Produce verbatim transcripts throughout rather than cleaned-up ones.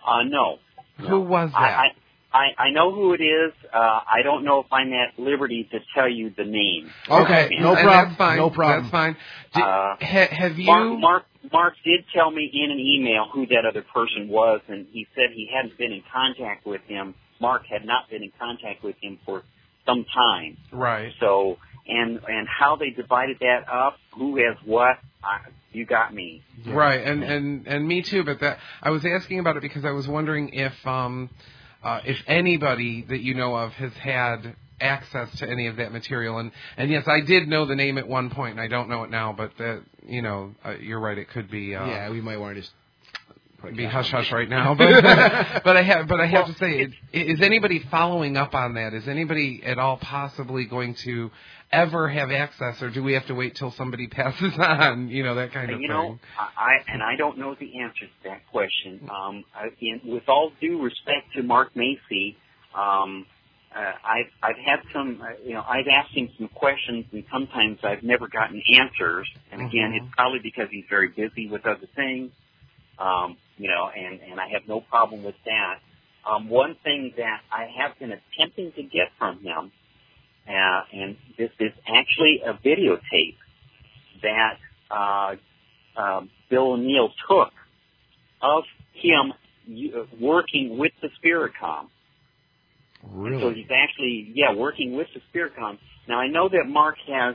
Uh, no. no. Who was that? I, I, I know who it is. Uh, I don't know if I'm at liberty to tell you the name. Okay, And, no and problem. That's fine. No problem. That's fine. Did, Uh, ha, have you... Mark, Mark, Mark did tell me in an email who that other person was, and he said he hadn't been in contact with him. Mark had not been in contact with him for some time. Right. So, and and how they divided that up, who has what, I, you got me. Yeah. Right, and, and, and me too, but that I was asking about it because I was wondering if um, uh, if anybody that you know of has had access to any of that material. And, and yes, I did know the name at one point, and I don't know it now, but, that, you know, uh, you're right, it could be... Uh, yeah, we might want to just... be hush hush right now, but but I have but I have well, to say, is anybody following up on that? Is anybody at all possibly going to ever have access, or do we have to wait till somebody passes on? You know, that kind of you thing. You know, I and I don't know the answer to that question. Um, I, in, with all due respect to Mark Macy, um, uh, I've I've had some, uh, you know, I've asked him some questions, and sometimes I've never gotten answers. And again, mm-hmm. it's probably because he's very busy with other things. Um, you know, and, and I have no problem with that. Um, one thing that I have been attempting to get from him, uh, and this is actually a videotape that uh, uh, Bill O'Neill took of him working with the Spiritcom. Really? And so he's actually, yeah, working with the Spiritcom. Now, I know that Mark has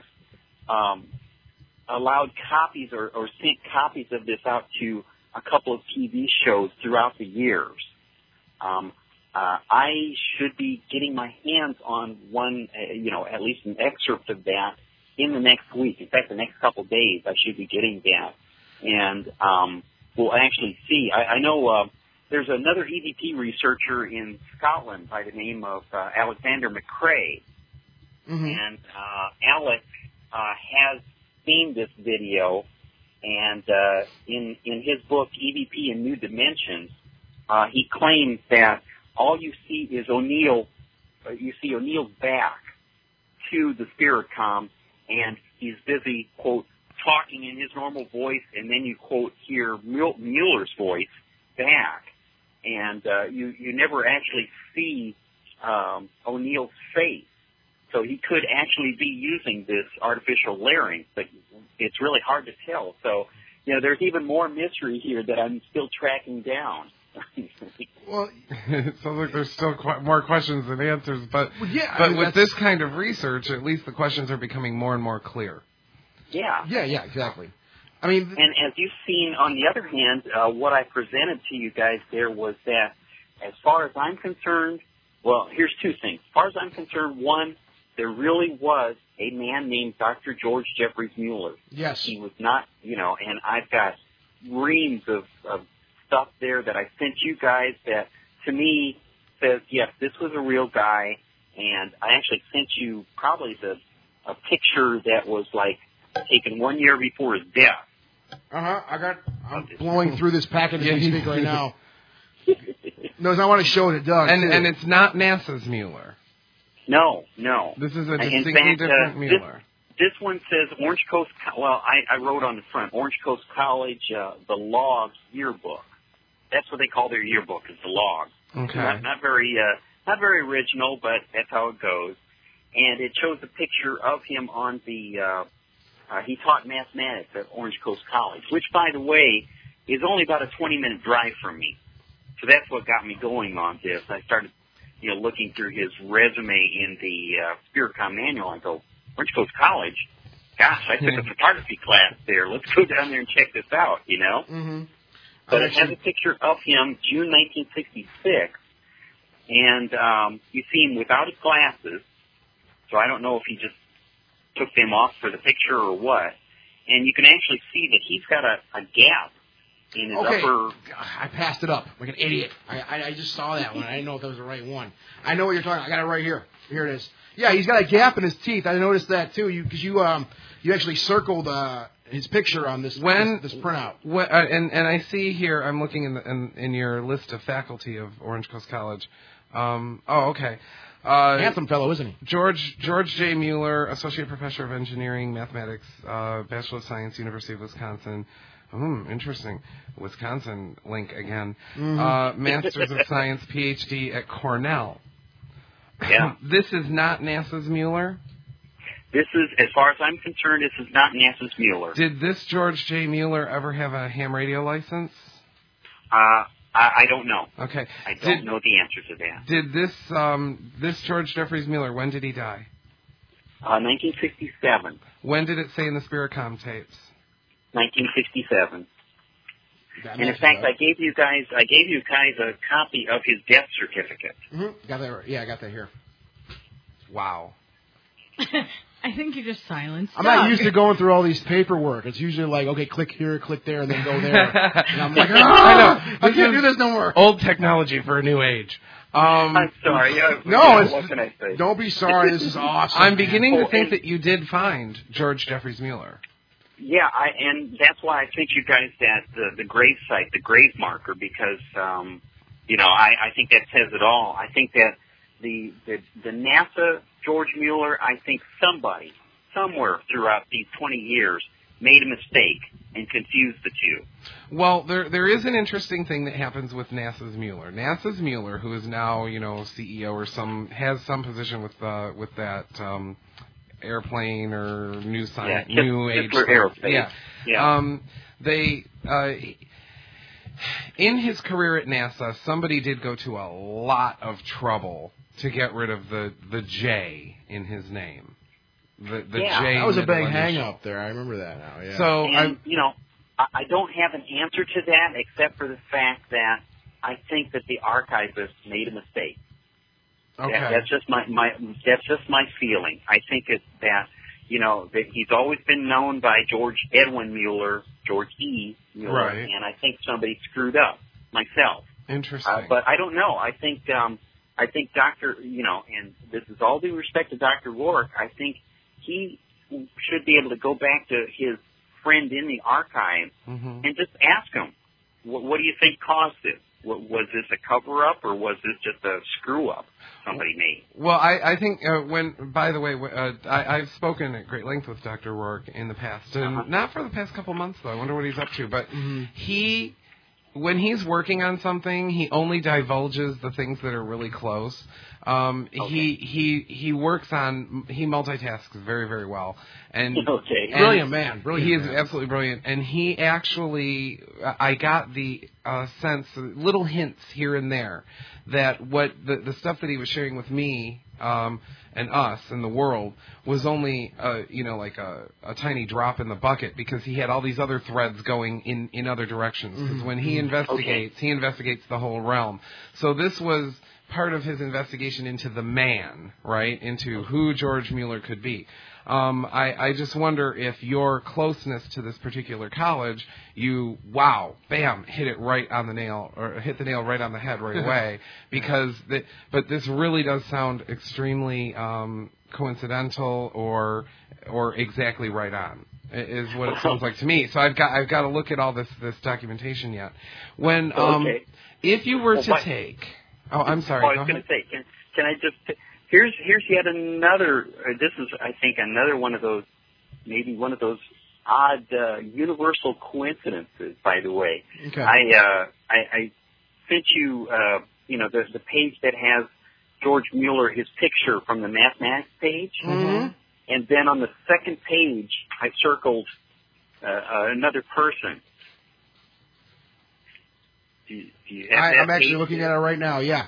um, allowed copies or, or sent copies of this out to a couple of T V shows throughout the years. Um, uh, I should be getting my hands on one, uh, you know, at least an excerpt of that in the next week. In fact, the next couple of days, I should be getting that. And um, we'll actually see. I, I know uh, there's another E V P researcher in Scotland by the name of uh, Alexander McCrae. Mm-hmm. And uh, Alex uh, has seen this video. And uh, in in his book, E V P in New Dimensions, uh, he claims that all you see is O'Neill, uh, you see O'Neill's back to the Spiritcom, and he's busy, quote, talking in his normal voice, and then you, quote, hear Mueller's voice back. And uh, you, you never actually see um, O'Neill's face. So he could actually be using this artificial larynx, but it's really hard to tell. So, you know, there's even more mystery here that I'm still tracking down. Well, it sounds like there's still qu- more questions than answers, but well, yeah, but I mean, with this kind of research, at least the questions are becoming more and more clear. Yeah. Yeah, yeah, exactly. I mean, th- and as you've seen, on the other hand, uh, what I presented to you guys there was that, as far as I'm concerned, well, here's two things. As far as I'm concerned, one, there really was a man named Doctor George Jeffries Mueller. Yes. He was not, you know, and I've got reams of, of stuff there that I sent you guys that, to me, says, yes, this was a real guy, and I actually sent you probably the a picture that was, like, taken one year before his death. Uh-huh. I got, I'm blowing through this package as we speak right now. No, I want to show it to Doug. And, too. and it's not NASA's Mueller. No, no. This is a distinctly fact, different uh, Mueller. This, this one says Orange Coast, well, I, I wrote on the front, Orange Coast College, uh, the Logs Yearbook. That's what they call their yearbook, is the Logs. Okay. Not, not very, uh, not very original, but that's how it goes. And it shows a picture of him on the, uh, uh, he taught mathematics at Orange Coast College, which, by the way, is only about a twenty-minute drive from me. So that's what got me going on this. I started, you know, looking through his resume in the uh, Spiritcom manual. I go, Orange Coast College? Gosh, I took a photography class there. Let's go down there and check this out, you know? Mm-hmm. But it has a picture of him, June nineteen sixty-six, and um, you see him without his glasses, so I don't know if he just took them off for the picture or what. And you can actually see that he's got a, a gap in his okay. upper... I passed it up like an idiot. I, I, I just saw that one. I didn't know if that was the right one. I know what you're talking about. I got it right here. Here it is. Yeah, he's got a gap in his teeth. I noticed that, too, you because you, um, you actually circled uh, his picture on this, when, this, this printout. When, uh, and, and I see here, I'm looking in, the, in, in your list of faculty of Orange Coast College. Um, oh, okay. Uh, Handsome fellow, isn't he? George George J. Mueller, Associate Professor of Engineering, Mathematics, uh, Bachelor of Science, University of Wisconsin. Hmm, interesting. Wisconsin link again. Mm-hmm. Uh, Masters of Science, P H D at Cornell. Yeah. This is not NASA's Mueller? This is, as far as I'm concerned, this is not NASA's Mueller. Did this George J. Mueller ever have a ham radio license? Uh, I, I don't know. Okay. I don't did, know the answer to that. Did this um, this George Jeffreys Mueller, when did he die? Uh, nineteen sixty-seven. When did it say in the Spiricom tapes? nineteen sixty-seven. That And in matches fact, up. I gave you guys, I gave you guys a copy of his death certificate. Mm-hmm. Got that? Yeah, I got that here. Wow. I think you just silenced. I'm not Doug. used to going through all these paperwork. It's usually like, okay, click here, click there, and then go there. And I'm like, oh, I know. I This can't is do this no more. Old technology for a new age. Um, I'm sorry. Uh, No, it's, what can I say? don't be sorry. This is awesome. I'm beginning Oh, to think and- that you did find George Jeffreys Mueller. Yeah, I, and that's why I sent you guys that the, the grave site, the grave marker, because um, you know I, I think that says it all. I think that the, the the NASA George Mueller, I think somebody somewhere throughout these twenty years made a mistake and confused the two. Well, there there is an interesting thing that happens with NASA's Mueller. NASA's Mueller, who is now you know C E O or some has some position with uh, with that um, airplane or new science, Yeah, new Kis- age. Kistler stuff. Aerospace. Yeah. Yeah. Um, they. Uh, in his career at NASA, somebody did go to a lot of trouble to get rid of the, the J in his name. The, the Yeah, J That was a middle big initial. hang up there. I remember that now. Yeah. So And, I'm, you know, I, I don't have an answer to that except for the fact that I think that the archivist made a mistake. okay. That, that's just my, my that's just my feeling. I think it's that, you know, that he's always been known by George Edwin Mueller, George E. Mueller, Right. and I think somebody screwed up, myself. Interesting. Uh, but I don't know. I think um, I think Doctor, you know, and this is all due respect to Doctor Rourke, I think he should be able to go back to his friend in the archive hmm and just ask him, what, what do you think caused this? Wa- Was this a cover-up or was this just a screw-up somebody made? Well, I, I think uh, when, by the way, uh, I, I've spoken at great length with Doctor Rourke in the past, and Uh-huh. not for the past couple months, though. I wonder what he's up to. But Mhm. he, when he's working on something, he only divulges the things that are really close. Um, Okay. He he he works on, he multitasks very, very well. And Okay. and Brilliant man. Brilliant He is man. absolutely brilliant. And he actually, I got the uh, sense, little hints here and there, that what the, the stuff that he was sharing with me um, and us and the world was only, uh, you know, like a, a tiny drop in the bucket, because he had all these other threads going in, in other directions. Because when he investigates, he investigates the whole realm. So this was part of his investigation into the man, right, into who George Mueller could be. Um, I, I just wonder if your closeness to this particular college, you, wow, bam, hit it right on the nail, or hit the nail right on the head right away, because, the, but this really does sound extremely um, coincidental or or exactly right on, is what it sounds like to me. So I've got I've got to look at all this this documentation yet. When um, Okay. if you were Well, to what- take, oh, I'm sorry. Oh, I go was going ahead. to say, can, can I just, here's, here's yet another, uh, this is, I think, another one of those, maybe one of those odd, uh, universal coincidences, by the way. Okay. I, uh, I, I sent you, uh, you know, the, the page that has George Mueller, his picture from the mathematics page. Mhm. And then on the second page, I circled, uh, uh another person. Do you, do you have I, that I'm actually page looking there? at it right now. Yeah.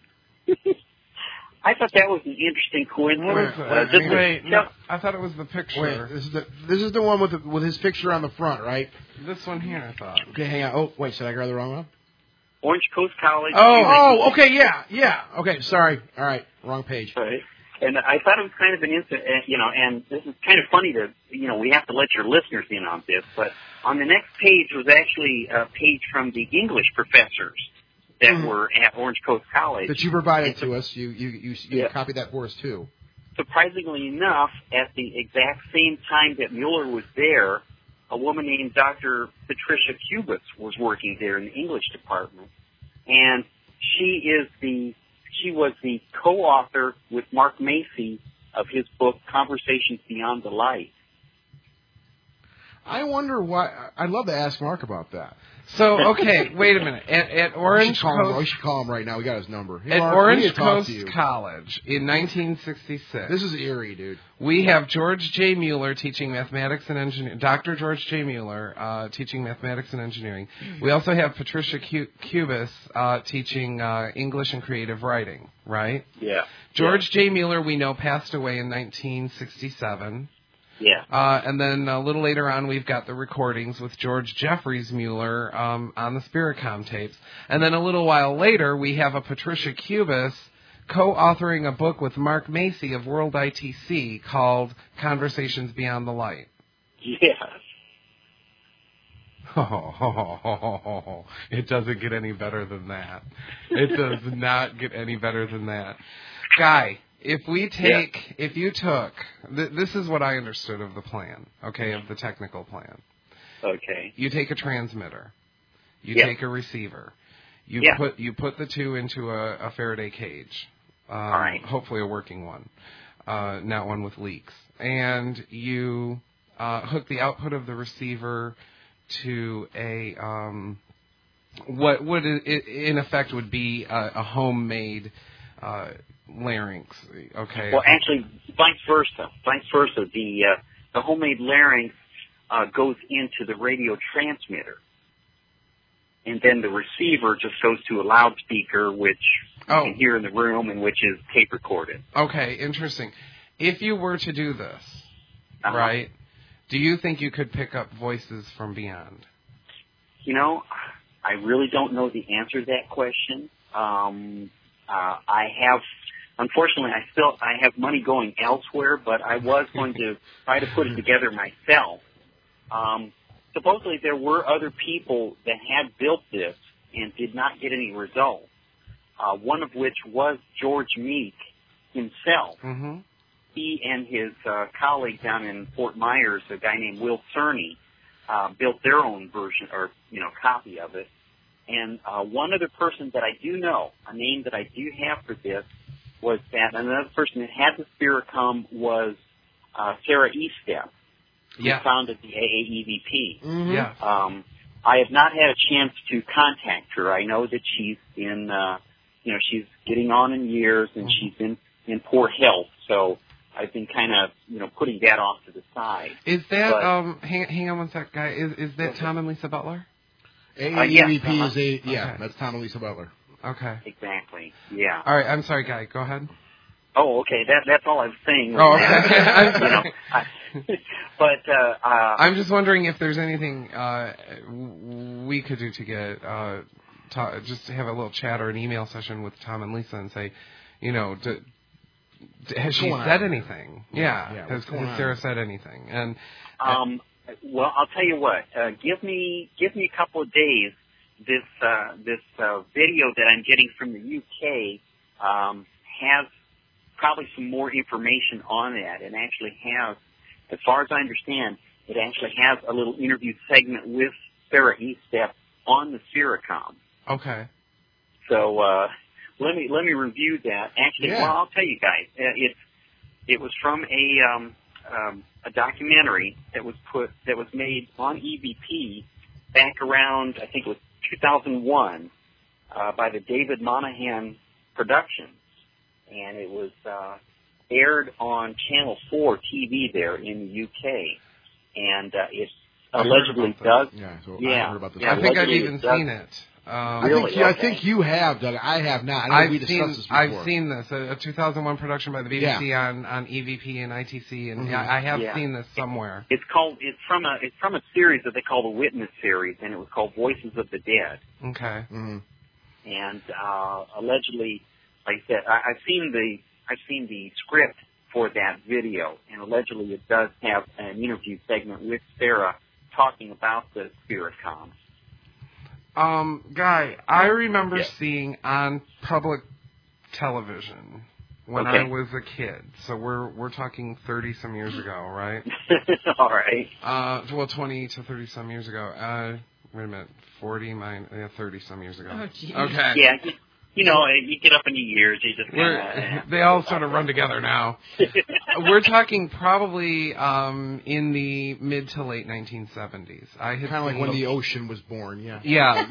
I thought that was an interesting coincidence. What is Wait, that? Uh, just to Wait, tell- no, I thought it was the picture. Wait. This is the this is the one with the, with his picture on the front, right? This one here, I thought. Okay, hang on. Oh, wait. Did I grab the wrong one? Orange Coast College. Oh, oh, okay, yeah, yeah. Okay, sorry. All right, wrong page. Right. And I thought it was kind of an instant, uh, you know, and this is kind of funny to, you know, we have to let your listeners in on this, but on the next page was actually a page from the English professors that Mhm. were at Orange Coast College. That you provided to us. You you you, you Yeah. copied that for us too. Surprisingly enough, at the exact same time that Mueller was there, a woman named Doctor Patricia Kubitz was working there in the English department. And she is the, she was the co-author with Mark Macy of his book, Conversations Beyond the Light. I wonder why. I'd love to ask Mark about that. So, okay, wait a minute. At, at Orange we should call Coast... Him, we should call him right now. We got his number. Hey, at Mark, Orange Coast College in nineteen sixty-six. This is eerie, dude. We have George J. Mueller teaching mathematics and engineering. Doctor George J. Mueller uh, teaching mathematics and engineering. We also have Patricia Cu- Cubis uh, teaching uh, English and creative writing, right? Yeah. George yeah. J. Mueller, we know, passed away in nineteen sixty-seven. Yeah. Uh, and then a little later on, we've got the recordings with George Jeffries Mueller um, on the Spiricom tapes. And then a little while later, we have a Patricia Cubis co-authoring a book with Mark Macy of World I T C called Conversations Beyond the Light. Yes. Oh, it doesn't get any better than that. It does not get any better than that. Guy, if we take, yeah. if you took, th- this is what I understood of the plan, okay, of the technical plan. Okay. You take a transmitter. You yeah. take a receiver. You yeah. put you put the two into a, a Faraday cage. Um, All right. Hopefully a working one, uh, not one with leaks. And you uh, hook the output of the receiver to a um, what would it, in effect would be a, a homemade uh, larynx. Okay. Well, actually, vice versa. Vice versa. The uh, the homemade larynx uh, goes into the radio transmitter, and then the receiver just goes to a loudspeaker, which oh. you can hear in the room, and which is tape recorded. Okay, interesting. If you were to do this, uh-huh. right? Do you think you could pick up voices from beyond? You know, I really don't know the answer to that question. Um, uh, I have, unfortunately, I still I have money going elsewhere, but I was going to try to put it together myself. Um, supposedly, there were other people that had built this and did not get any results. Uh, one of which was George Meek himself. Mm-hmm. He and his uh, colleague down in Fort Myers, a guy named Will Cerny, uh, built their own version or, you know, copy of it. And uh, one other person that I do know, a name that I do have for this, was that another person that had the Spiricom was uh, Sarah Estep, who yeah. founded the A A E V P. Mm-hmm. Yeah. Um, I have not had a chance to contact her. I know that she's in, uh, you know, she's getting on in years and mm-hmm. she's in, in poor health. So I've been kind of, you know, putting that off to the side. Is that, but, um, hang, hang on one sec, guy. Is is that okay. Tom and Lisa Butler? A A E V P uh, yeah, is a, yeah, okay. that's Tom and Lisa Butler. Okay. Exactly, yeah. All right, I'm sorry, guy. Go ahead. Oh, okay, that that's all I was saying. Oh, okay. That, you know, I, but, uh, uh, I'm just wondering if there's anything uh, we could do to get, uh, to, just to have a little chat or an email session with Tom and Lisa and say, you know, do, has she said anything? Yeah. yeah has, has Sarah said anything? And um, well, I'll tell you what. Uh, give me give me a couple of days. This uh, this uh, video that I'm getting from the U K um, has probably some more information on that, and actually has, as far as I understand, it actually has a little interview segment with Sarah Estep on the Spiricom. Okay. So. Uh, Let me let me review that. Actually, yeah. well, I'll tell you guys. Uh, it's it was from a um, um, a documentary that was put that was made on E V P back around I think it was two thousand one uh, by the David Monahan Productions, and it was uh, aired on Channel Four T V there in the U K, and uh, it allegedly does. Yeah, so yeah, I heard about this. yeah, I think I've even does, seen it. Um, really? I, think, yeah, okay. I think you have, Doug. I have not. I know I've we discussed seen, this before. I've seen this, a, a two thousand one production by the B B C yeah. on, on E V P and I T C, and mm-hmm. I, I have yeah. seen this somewhere. It's called. It's from a. It's from a series that they call the Witness series, and it was called Voices of the Dead. Okay. Mm-hmm. And uh, allegedly, like I said, I, I've seen the. I've seen the script for that video, and allegedly it does have an interview segment with Sarah talking about the Spiricom. Um, Guy, I remember yeah. seeing on public television when okay. I was a kid. So we're we're talking thirty some years ago, right? All right. Uh, well, twenty to thirty some years ago. Uh, wait a minute, forty, mine, yeah, thirty some years ago. Oh, geez. Okay. Yeah. you know, you get up in the years, you just We're, kind of... they all sort of run together now. We're talking probably um, in the mid to late nineteen seventies. I had kind of like seen- when the ocean was born, yeah. Yeah.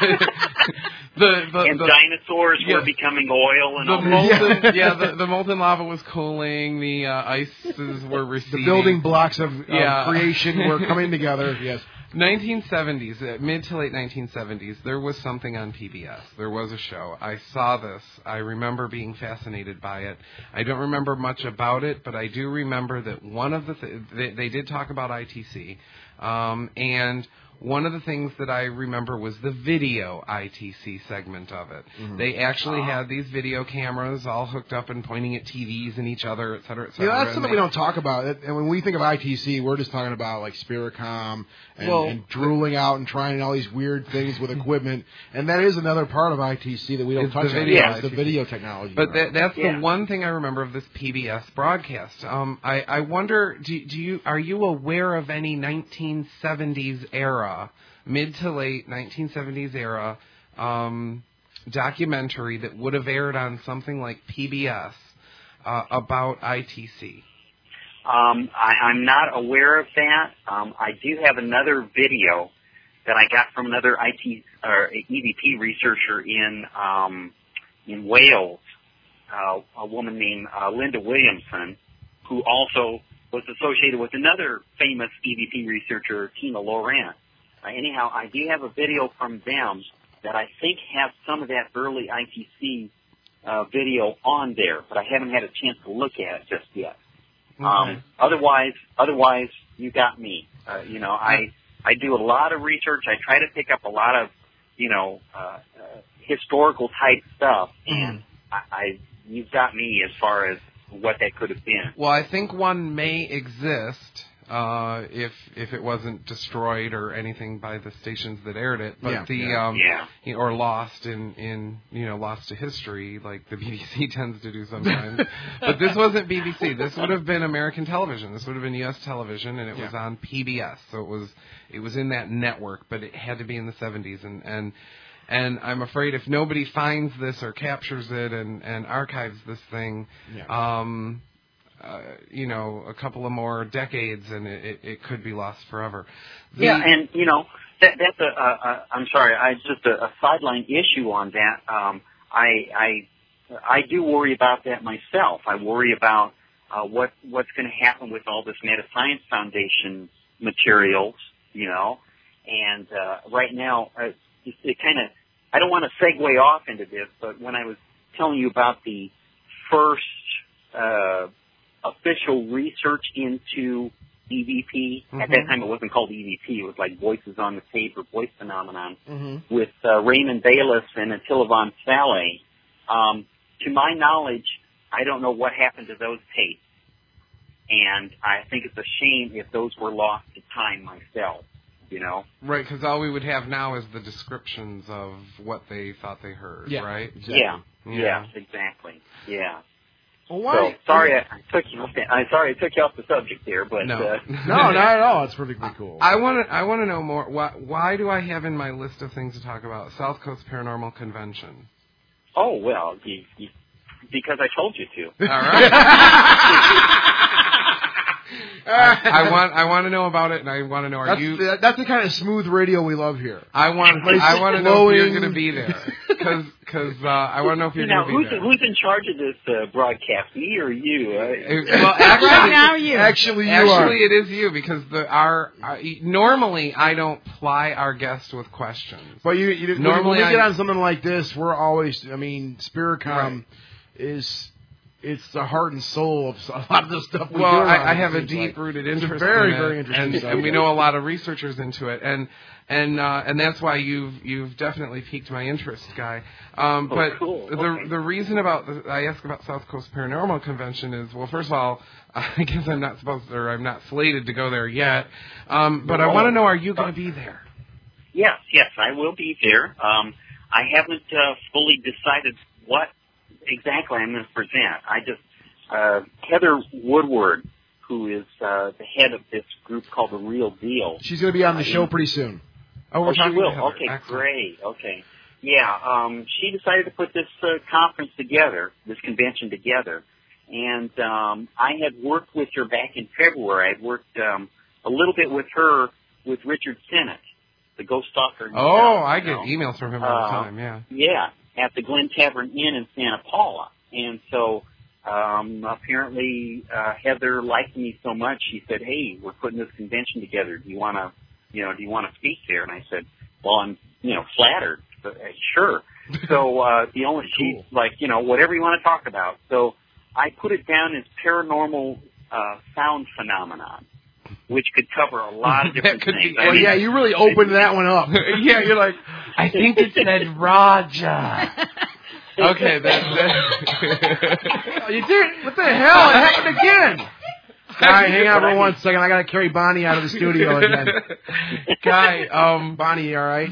the, the, and the, dinosaurs yeah. were becoming oil and the all that. molten, Yeah. yeah, the, the molten lava was cooling. The uh, ices were receding. The building blocks of, of Yeah. creation were coming together, yes. nineteen seventies, uh, mid to late nineteen seventies, there was something on P B S. There was a show. I saw this. I remember being fascinated by it. I don't remember much about it, but I do remember that one of the th- they, they did talk about I T C, um, and one of the things that I remember was the video I T C segment of it. Mm-hmm. They actually had these video cameras all hooked up and pointing at T Vs and each other, et cetera, et cetera. Yeah, that's and something they, we don't talk about. And when we think of I T C, we're just talking about like Spiricom and, well, and drooling out and trying all these weird things with equipment. And that is another part of I T C that we don't It's touch the on. video Yeah, I T C. it's the video technology. But right? that, that's Yeah. the one thing I remember of this P B S broadcast. Um, I, I wonder, do, do you are you aware of any nineteen seventies era, mid to late nineteen seventies era, um, documentary that would have aired on something like P B S uh, about I T C? Um, I, I'm not aware of that. Um, I do have another video that I got from another I T or E V P researcher in um, in Wales, uh, a woman named uh, Linda Williamson, who also was associated with another famous E V P researcher, Tina Laurent. Uh, anyhow, I do have a video from them that I think have some of that early I T C uh, video on there, but I haven't had a chance to look at it just yet. Okay. Um, otherwise, otherwise, you got me. Uh, you know, I I do a lot of research. I try to pick up a lot of, you know, uh, uh, historical type stuff, and Mm. I, I you've got me as far as what that could have been. Well, I think one may exist uh, if if it wasn't destroyed or anything by the stations that aired it, but Yeah, the yeah. um, Yeah. you know, or lost in, in you know lost to history like the B B C tends to do sometimes. But this wasn't B B C. This would have been American television. This would have been U S television, and it Yeah. was on P B S. So it was it was in that network, but it had to be in the seventies, and and. And I'm afraid if nobody finds this or captures it and, and archives this thing, Yeah. um, uh, you know, a couple of more decades, and it, it, it could be lost forever. The, Yeah, and you know that that's a, a, a I'm sorry, I just a, a sideline issue on that. Um, I I I do worry about that myself. I worry about uh, what what's going to happen with all this Meta Science Foundation materials, you know. And uh, right now, uh, it, it kind of I don't want to segue off into this, but when I was telling you about the first uh, official research into E V P. Mm-hmm. At that time, it wasn't called E V P. It was like Voices on the Tape or Voice Phenomenon Mm-hmm. with uh, Raymond Bayless and Attila von Saleh. Um, to my knowledge, I don't know what happened to those tapes. And I think it's a shame if those were lost to time myself, you know? Right, because all we would have now is the descriptions of what they thought they heard, Yeah. right? Exactly. Yeah. Yeah. Yes, exactly. Yeah. Well, So, why? sorry I, I took you off the, I'm sorry I took you off the subject there, but... No. Uh, No, not at all. It's perfectly cool. I want to. I want to know more. Why, why do I have in my list of things to talk about South Coast Paranormal Convention? oh, well, you, you, because I told you to. All right. I, I want. I want to know about it, and I want to know. Are that's, you? the, that's the kind of smooth radio we love here. I want. Nice I want to know if you're flowing- going to be there, because uh, I want to know if you're Now, going to be who's, there. who's in charge of this uh, broadcast, me or you? Uh, It- well, actually, Right now, you. Actually, you Actually, are. it is you because the our, our normally I don't ply our guests with questions. But you, you Normally when we get I- on something like this, we're always. I mean, Spiricom Right. is. It's the heart and soul of a lot of the stuff we Well, do. I, around I here. have a It's like- deep-rooted it's a interest. very, in it, very interesting and, subject. and we know a lot of researchers into it, and and uh, and that's why you've you've definitely piqued my interest, Guy. Um, Oh, but cool. the Okay. the reason about the, I ask about South Coast Paranormal Convention is, well, first of all, I guess I'm not supposed to, or I'm not slated to go there yet. Um, but I want to know, are you going to be there? yes, yes, I will be there. Um, I haven't uh, fully decided what exactly I'm going to present. I just uh, Heather Woodward, who is uh, the head of this group called The Real Deal. She's going to be on the Uh, show in- pretty soon. Oh, we're Oh, she talking will. to Heather. Okay, Excellent. great. Okay. yeah, um, she decided to put this uh, conference together, this convention together. And um, I had worked with her back in February. I'd worked um, a little bit with her with Richard Sennett, the ghost stalker himself. Oh, I you get know. emails from him all the Uh, time, yeah. Yeah, at the Glen Tavern Inn in Santa Paula. And so um, apparently uh, Heather liked me so much, she said, hey, we're putting this convention together. Do you want to, you know, do you want to speak there? And I said, well, I'm, you know, flattered. But, uh, sure. So uh, the only, Cool. she's like, you know, whatever you want to talk about. So I put it down as paranormal uh, sound phenomenon, which could cover a lot of different That could things. be- I Well, mean, yeah, you really opened that one up. Yeah, you're like, I think it said Raja. Okay, that, that You did? What the hell? It happened again. All right, hang on for one second. I got to carry Bonnie out of the studio again. Guy, um, Bonnie, you all right?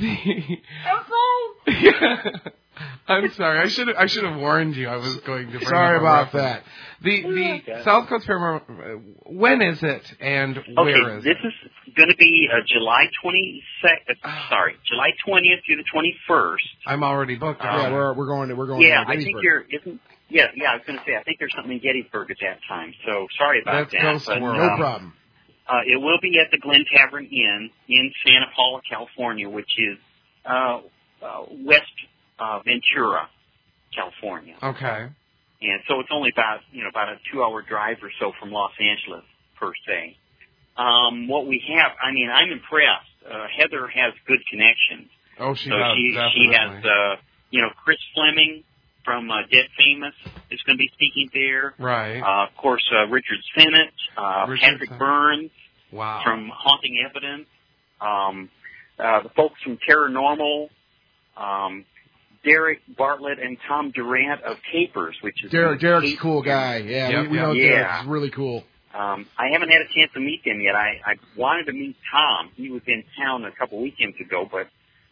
I'm sorry. I should I should have warned you. I was going to. Bring Sorry up a about reference. that. The the Okay. South Coast Paranormal. uh, When is it and where Okay, is this it? is going to be uh, July twenty-second. Sorry, July twentieth through the twenty-first. I'm already booked. Yeah, Yeah, we're we're going to we're going. Yeah, to I think Gettysburg. you're. Isn't yeah, yeah. I was going to say I think there's something in Gettysburg at that time. So sorry about That's that. Ghost but, World. No um, problem. Uh, it will be at the Glen Tavern Inn in Santa Paula, California, which is uh, uh, West uh, Ventura, California. Okay. And so it's only about, you know, about a two-hour drive or so from Los Angeles, per se. Um, what we have, I mean, I'm impressed. Uh, Heather has good connections. Oh, she so does. she, definitely. she has, uh, you know, Chris Fleming from uh, Dead Famous is going to be speaking there. Right. Uh, of course, uh, Richard Sennett, uh, Richard Patrick Sennett. Burns Wow. from Haunting Evidence, um, uh, the folks from Terranormal, um, Derek Bartlett and Tom Durant of Capers, which is Derek, Derek's a Capers. cool guy. Yeah, Yep, we, we yep. know Yeah. Derek. He's really cool. Um, I haven't had a chance to meet them yet. I, I wanted to meet Tom. He was in town a couple weekends ago, but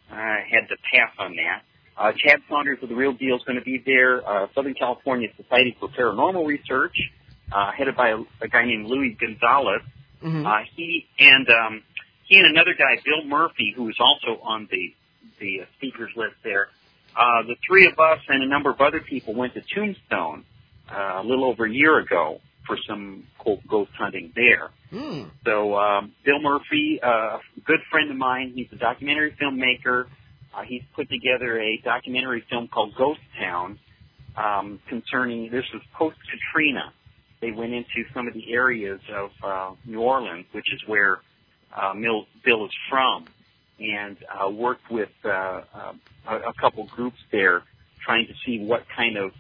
I had to pass on that. Uh, Chad Saunders of The Real Deal is going to be there. Uh, Southern California Society for Paranormal Research, uh, headed by a, a guy named Louis Gonzalez. Mm-hmm. Uh, he and um, he and another guy, Bill Murphy, who is also on the the uh, speakers list there. Uh, the three of us and a number of other people went to Tombstone uh, a little over a year ago for some quote ghost hunting there. Mm. So um, Bill Murphy, uh, a good friend of mine, he's a documentary filmmaker. Uh, he's put together a documentary film called Ghost Town um, concerning, this was post-Katrina. They went into some of the areas of uh, New Orleans, which is where uh, Bill, Bill is from, and uh, worked with uh, uh, a, a couple groups there trying to see what kind of,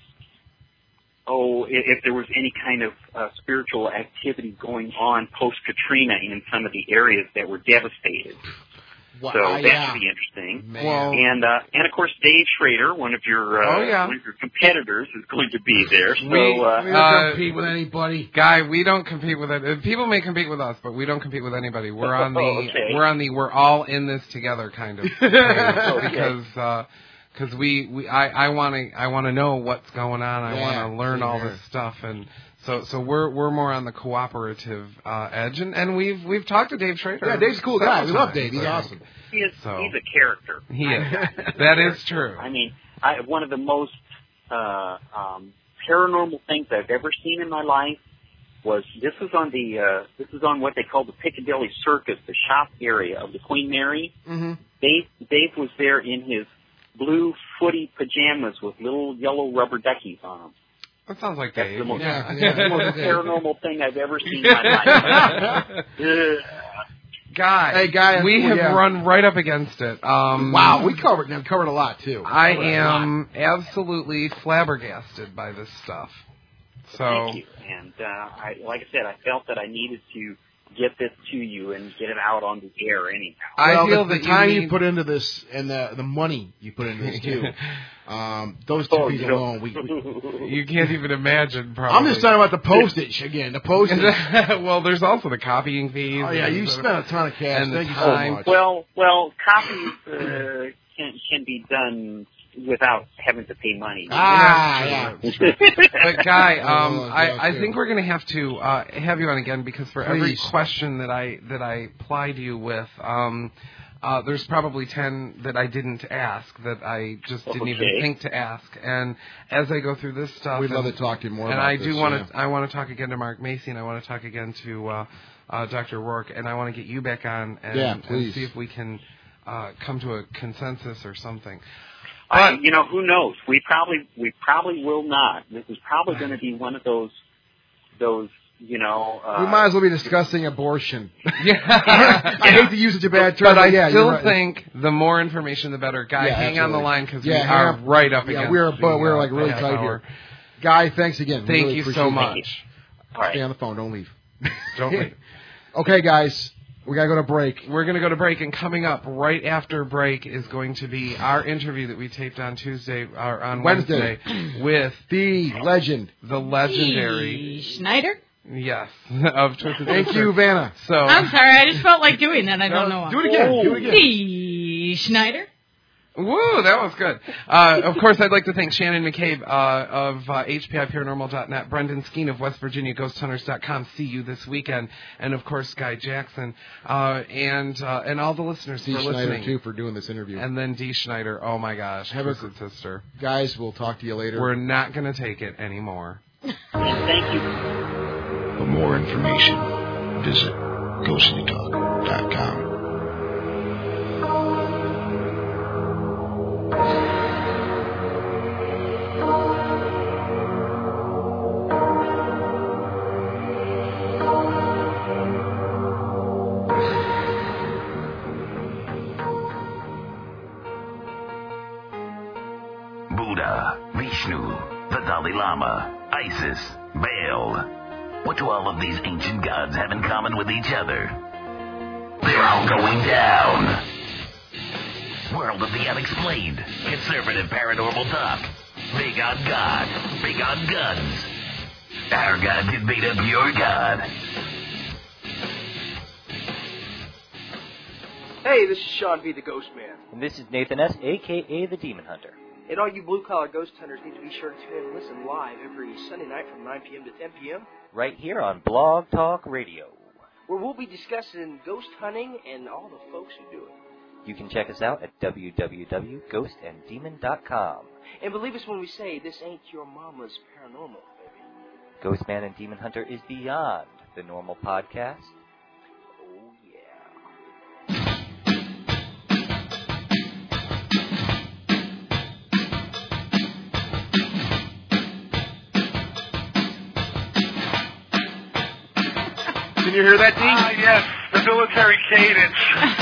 oh, if, if there was any kind of uh, spiritual activity going on post-Katrina in some of the areas that were devastated. Wow, So that yeah. should be interesting. Man. Well, And uh, and of course Dave Schrader, one of your uh, Oh, yeah. one of your competitors, is going to be there. So We- uh, We don't Uh, compete with anybody. Guy, we don't compete with it. People may compete with us, but we don't compete with anybody. We're on the Oh, okay. we're on the we're all in this together kind of page Okay. because uh, cause we, we I I want to I want to know what's going on. I Yeah, want to learn same all here. this stuff, and so so we're we're more on the cooperative uh, edge. And, and we've we've talked to Dave Schrader. Yeah, Dave's a cool guy. We several love Dave. He's times, awesome. he is So- he's a character. He is. That is true. I mean, I, one of the most uh, um, paranormal things I've ever seen in my life was this was on the uh, this is on what they call the Piccadilly Circus, the shop area of the Queen Mary. Mm-hmm. Dave Dave was there in his blue footy pajamas with little yellow rubber duckies on them. That sounds like That's Dave. the most, Yeah, that's yeah. the most paranormal thing I've ever seen in my life. Ugh. Guy, Hey, Guy, we have yeah. run right up against it. Um, Wow, we covered we covered a lot too. I Covered a lot. am absolutely flabbergasted by this stuff. So, Thank you. And uh, I, like I said, I felt that I needed to get this to you and get it out on the air anyhow. I well, feel the, that the time you, you, need, put into this and the the money you put into this too, um, those two Oh, things you know. alone, we, we you can't even imagine. Probably. I'm just talking about the postage again. The postage. well, there's also the copying fees. Oh yeah, and you the- spent a ton of cash. and the Thank you time. so much. Well, well, copies uh, can can be done without having to pay money. ah, yeah. But Guy, um, Oh, yeah, I, I too. think we're going to have to uh, have you on again because for every Please. question that I that I plied you with, um, uh, there's probably ten that I didn't ask that I just didn't Okay. even think to ask. And as I go through this stuff, We'd and, love to talk to you more and about I this. do want yeah. to. I want to talk again to Mark Macy, and I want to talk again to uh, uh, Doctor Rourke, and I want to get you back on and, Yeah, and please. see if we can uh, come to a consensus or something. I, But- you know, who knows? We probably we probably will not. This is probably going to be one of those those you know. Uh, We might as well be discussing abortion. Yeah. I hate to use such a bad term, But I yeah, still you're right. think the more information, the better. Guy, Yeah, hang on the absolutely. line because Yeah, we hang are up. right up Yeah, against we're the, but we're uh, like really half tight hour. here. Guy, thanks again. We Thank really you appreciate so it. much. all right. Stay on the phone. Don't leave. Don't leave. Okay, guys, we gotta go to break. We're going to go to break, and coming up right after break is going to be our interview that we taped on Tuesday or on Wednesday. Wednesday with The legend. the legendary, Dee Schneider? yes, of Twisted Thank Sister. you, Vanna. So I'm sorry, I just felt like doing that. I don't know why. Do it again. Do it again. Dee Schneider? Woo, that was good. Uh, of course, I'd like to thank Shannon McCabe uh, of uh, H P I Paranormal dot net, Brendan Skeen of West Virginia Ghost Hunters dot com, see you this weekend, and of course, Guy Jackson, uh, and uh, and all the listeners Dee for Schneider, listening. too, for doing this interview. And then Dee Schneider, oh my gosh, Have a- Twisted Sister. Guys, we'll talk to you later. We're not going to take it anymore. Thank you. For more information, visit ghostly talk dot com. Buddha, Vishnu, the Dalai Lama, Isis, Baal. What do all of these ancient gods have in common with each other? They're all going down. World of the Unexplained. Conservative paranormal talk. Big on God. Big on guns. Our God can beat up your God. Hey, this is Sean B. the Ghost Man. And this is Nathan S., a k a. the Demon Hunter. And all you blue-collar ghost hunters need to be sure to tune in and listen live every Sunday night from nine p.m. to ten p.m., Right here on Blog Talk Radio. where we'll be discussing ghost hunting and all the folks who do it. You can check us out at w w w dot ghost and demon dot com. And believe us when we say this ain't your mama's paranormal, baby. Ghostman and Demon Hunter is beyond the normal podcast. Oh, yeah. Can you hear that, Dee? Ah, yes, the military cadence.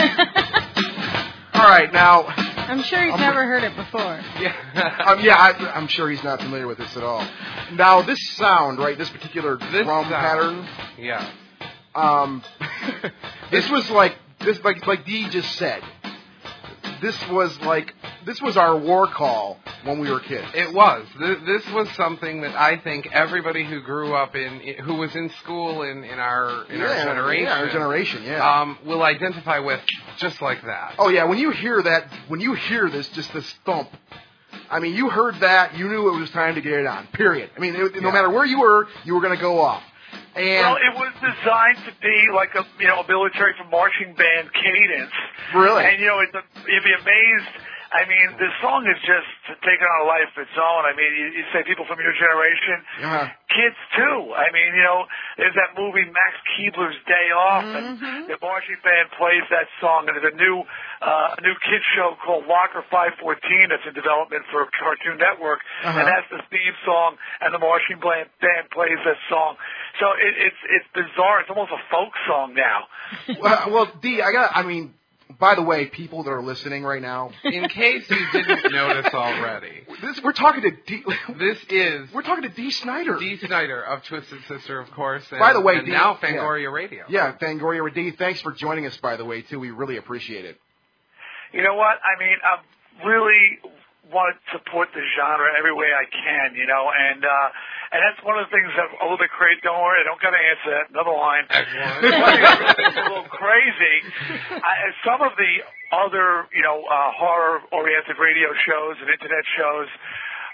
All right, now. I'm sure he's I'm- never heard it before. Yeah, um, yeah I, I'm sure he's not familiar with this at all. Now, this sound, right, this particular This drum sound. pattern, Yeah. um, this was like, this like like Dee just said, this was like, this was our war call when we were kids. It was. Th- This was something that I think everybody who grew up in, who was in school in, in our in our Yeah, generation, yeah, our generation, yeah. um, will identify with just like that. Oh yeah, when you hear that, when you hear this, just this thump, I mean, you heard that, you knew it was time to get it on. Period. I mean, it, no Yeah. matter where you were, you were going to go off. And Well, it was designed to be like a you know a military for marching band cadence. really, And you know, it's a, you'd be amazed. I mean, this song is just taken on a life of its own. I mean, you, you say people from your generation, uh, kids too. I mean, you know, there's that movie Max Keebler's Day Off, and Mhm. the marching band plays that song. And there's a new uh, a new kids show called Locker five fourteen that's in development for Cartoon Network, Uh-huh. and that's the theme song. And the marching band band plays that song. So it, it's it's bizarre. It's almost a folk song now. well, well, Dee, I got. I mean, by the way, people that are listening right now, In case you didn't notice already, this we're talking to Dee. this is We're talking to Dee Snyder. Dee Snyder of Twisted Sister, of course. And, By the way, and Dee- now yeah. Fangoria Radio. Yeah, Fangoria Dee, thanks for joining us. By the way, too, we really appreciate it. You know what? I mean, I really want to support the genre every way I can, you know, and uh, and that's one of the things that's a little bit crazy. Don't worry, I don't got to answer that. Another line. It's a little crazy. I, some of the other, you know, uh, horror-oriented radio shows and internet shows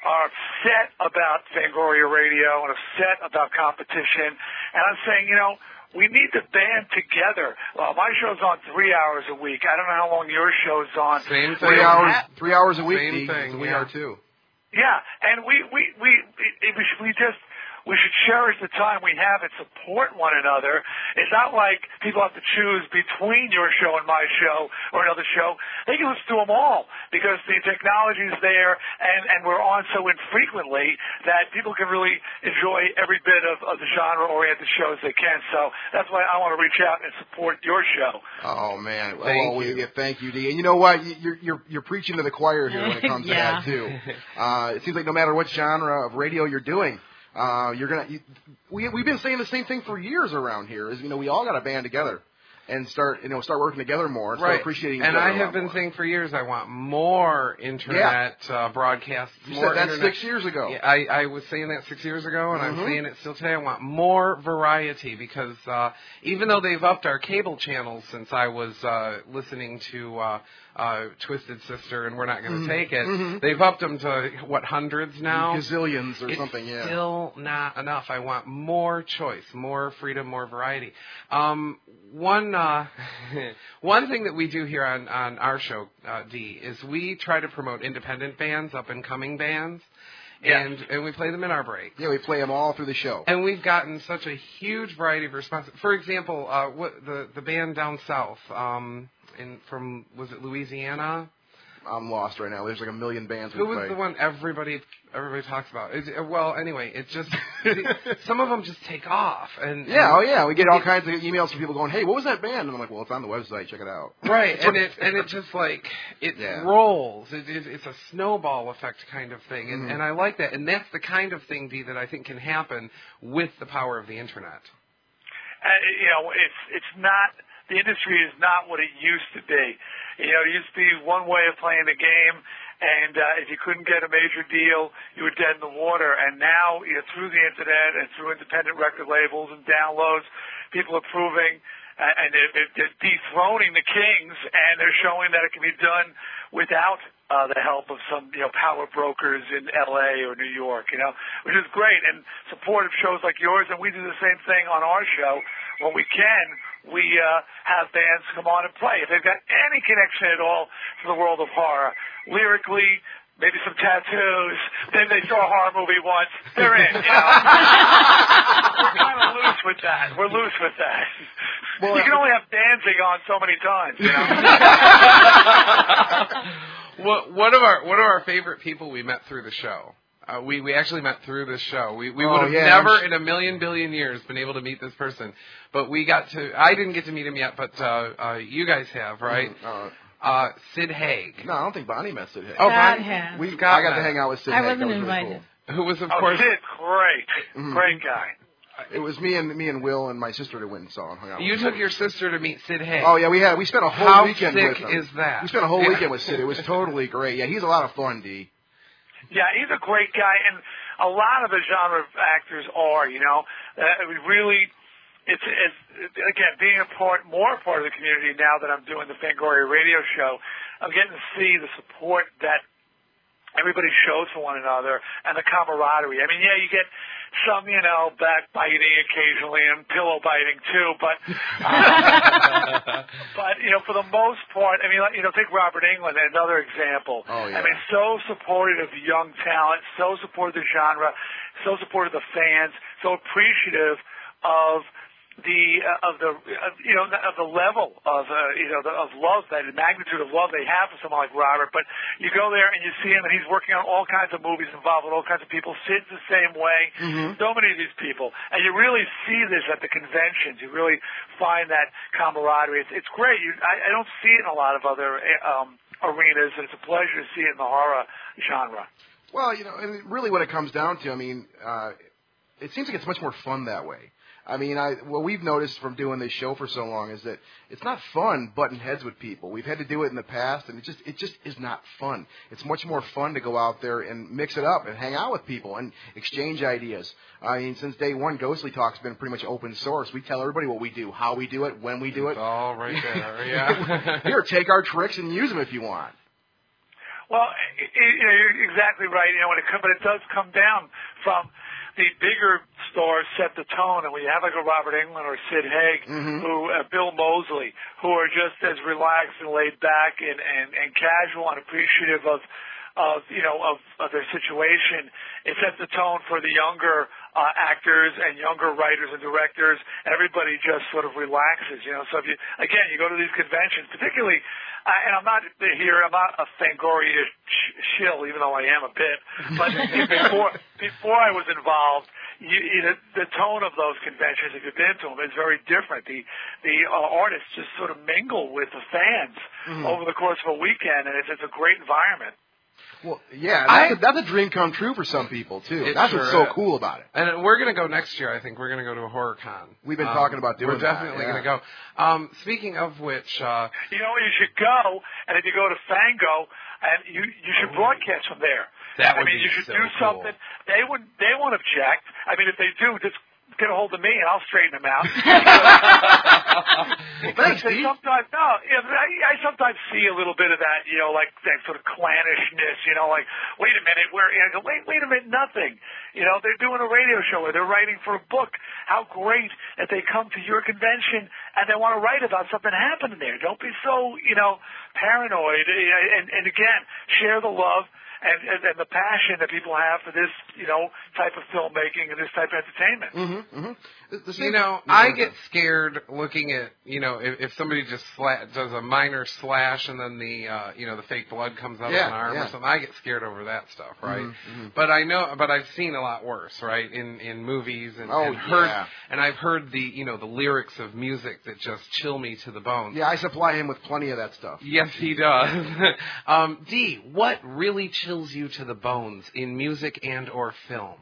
are upset about Fangoria Radio and upset about competition. And I'm saying, you know, we need to band together. Well, my show's on three hours a week. I don't know how long your show's on. Same thing. Three hours, three hours a week. Same thing. We yeah. are too. Yeah, and we we we we, we just. We should cherish the time we have and support one another. It's not like people have to choose between your show and my show or another show. They can listen to them all because the technology is there and, and we're on so infrequently that people can really enjoy every bit of, of the genre-oriented shows they can. So that's why I want to reach out and support your show. Oh, man. Thank oh, you. Yeah, thank you, D. And you know what? You're, you're, you're preaching to the choir here when it comes yeah. to that, too. Uh, it seems like no matter what genre of radio you're doing, Uh, you're gonna. You, we we've been saying the same thing for years around here. Is you know we all got to band together and start you know start working together more and right. start appreciating each and other. And I have been more. saying for years I want more internet yeah. uh, broadcasts. You more said that internet. six years ago. Yeah, I I was saying that six years ago, and mm-hmm. I'm saying it still today. I want more variety because uh, even though they've upped our cable channels since I was uh, listening to. Uh, Uh, Twisted Sister, and we're not going to mm-hmm. take it. Mm-hmm. They've upped them to, what, hundreds now? Gazillions or it's something, yeah. still not enough. I want more choice, more freedom, more variety. Um, one uh, one thing that we do here on, on our show, uh, D, is we try to promote independent bands, up-and-coming bands. Yes. And and we play them in our break. Yeah, we play them all through the show. And we've gotten such a huge variety of responses. For example, uh, what the the band down south, um, in from was it Louisiana? I'm lost right now. There's like a million bands. Who we was play. the one everybody everybody talks about? Is, well, anyway, it just some of them just take off. And yeah, and oh yeah, we get all kinds of emails from people going, "Hey, what was that band?" And I'm like, "Well, it's on the website. Check it out." Right, and it and it just like it yeah. rolls. It, it, it's a snowball effect kind of thing, and mm-hmm. and I like that. And that's the kind of thing, D, that I think can happen with the power of the internet. Uh, you know, it's it's not the industry is not what it used to be. You know, it used to be one way of playing the game, and uh, if you couldn't get a major deal, you were dead in the water. And now, you know, through the internet and through independent record labels and downloads, people are proving uh, and they're, they're dethroning the kings, and they're showing that it can be done without uh, the help of some, you know, power brokers in L A or New York, you know, which is great. And supportive shows like yours, and we do the same thing on our show when we can. We uh, have bands come on and play. If they've got any connection at all to the world of horror, lyrically, maybe some tattoos, maybe they saw a horror movie once, they're in, you know. We're kind of loose with that. We're loose with that. Well, you can only have Danzig on so many times, you know. Well, one of our one of our favorite people we met through the show. Uh, we we actually met through this show. We we oh, would have yeah, never sh- in a million billion years been able to meet this person, but we got to. I didn't get to meet him yet, but uh, uh, you guys have, right? Uh, uh, Sid Haig. No, I don't think Bonnie met Sid Haig. Oh, That Bonnie. has. We got I got that. to hang out with Sid I Haig. wasn't That was invited. Really cool. Who was of oh, course. Sid, great, Mm-hmm. great guy. It was me and me and Will and my sister that went and saw him. Hung out You with took him. your sister to meet Sid Haig. Oh yeah, we had we spent a whole How weekend sick with him. is that? We spent a whole Yeah. weekend with Sid. It was totally great. Yeah, he's a lot of fun, D. Yeah, he's a great guy, and a lot of the genre actors are, you know. Uh, we really, it's, it's, again, being a part, more a part of the community now that I'm doing the Fangoria radio show, I'm getting to see the support that everybody shows for one another and the camaraderie. I mean, yeah, you get some, you know, backbiting occasionally and pillow biting too, but, uh, but, you know, for the most part, I mean, you know, take Robert Englund, another example. Oh, yeah. I mean, so supportive of young talent, so supportive of the genre, so supportive of the fans, so appreciative of the uh, of the uh, you know of the level of uh, you know the, of love, that the magnitude of love they have for someone like Robert. But you go there and you see him, and he's working on all kinds of movies involved with all kinds of people. Sid's the same way. Mm-hmm. So many of these people, and you really see this at the conventions. You really find that camaraderie. It's, it's great. You, I, I don't see it in a lot of other um, arenas, and it's a pleasure to see it in the horror genre. Well, you know, and really what it comes down to, I mean, uh, it seems like it's much more fun that way. I mean, I what we've noticed from doing this show for so long is that it's not fun butting heads with people. We've had to do it in the past, and it just it just is not fun. It's much more fun to go out there and mix it up and hang out with people and exchange ideas. I mean, since day one, Ghostly Talk's been pretty much open source. We tell everybody what we do, how we do it, when we do it. It's all right there, yeah. Here, take our tricks and use them if you want. Well, you know, you're exactly right. You know, when it come, but it does come down from the bigger stars set the tone, and when you have like a Robert Englund or Sid Haig, Mm-hmm. who uh, Bill Moseley, who are just as relaxed and laid back and, and, and casual and appreciative of, of you know of, of their situation, it sets the tone for the younger uh, actors and younger writers and directors. Everybody just sort of relaxes, you know. So if you again, you go to these conventions, particularly. Uh, and I'm not here, I'm not a Fangoria sh- shill, even though I am a bit. But before before I was involved, you, you know, the tone of those conventions, if you've been to them, is very different. The the uh, artists just sort of mingle with the fans Mm-hmm. over the course of a weekend, and it's, it's a great environment. Well, yeah, that's, I- a, that's a dream come true for some people, too. It That's sure what's so is. cool about it. And we're going to go next year, I think. We're going to go to a horror con. We've been Um, talking about doing We're definitely that, yeah. going to go. Um, speaking of which, uh, You know, you should go, and if you go to Fango, and you you should broadcast from there. That I would mean, be you should so do cool. something. They would they won't object. I mean, if they do, just get a hold of me, and I'll straighten them out. Thanks, But Steve. sometimes, no, yeah, but I, I sometimes see a little bit of that, you know, like that sort of clannishness, you know, like, wait a minute, we're, you know, I go, wait, wait a minute, nothing. You know, they're doing a radio show or they're writing for a book. How great that they come to your convention and they want to write about something happening there. Don't be so, you know, paranoid. And, and again, share the love and, and, and the passion that people have for this, you know, type of filmmaking and this type of entertainment. Mm-hmm, mm-hmm. The, the same, you know, Yeah, I go get ahead. scared looking at, you know, if, if somebody just sla- does a minor slash and then the, uh, you know, the fake blood comes out Yeah, of an arm yeah. or something. I get scared over that stuff, right? Mm-hmm, mm-hmm. But I know, but I've seen a lot worse, right? In in movies and, Oh, and heard, yeah. and I've heard the, you know, the lyrics of music that just chill me to the bone. Yeah, I supply him with plenty of that stuff. Yes, he does. um, D, what really chills you to the bones in music and or film?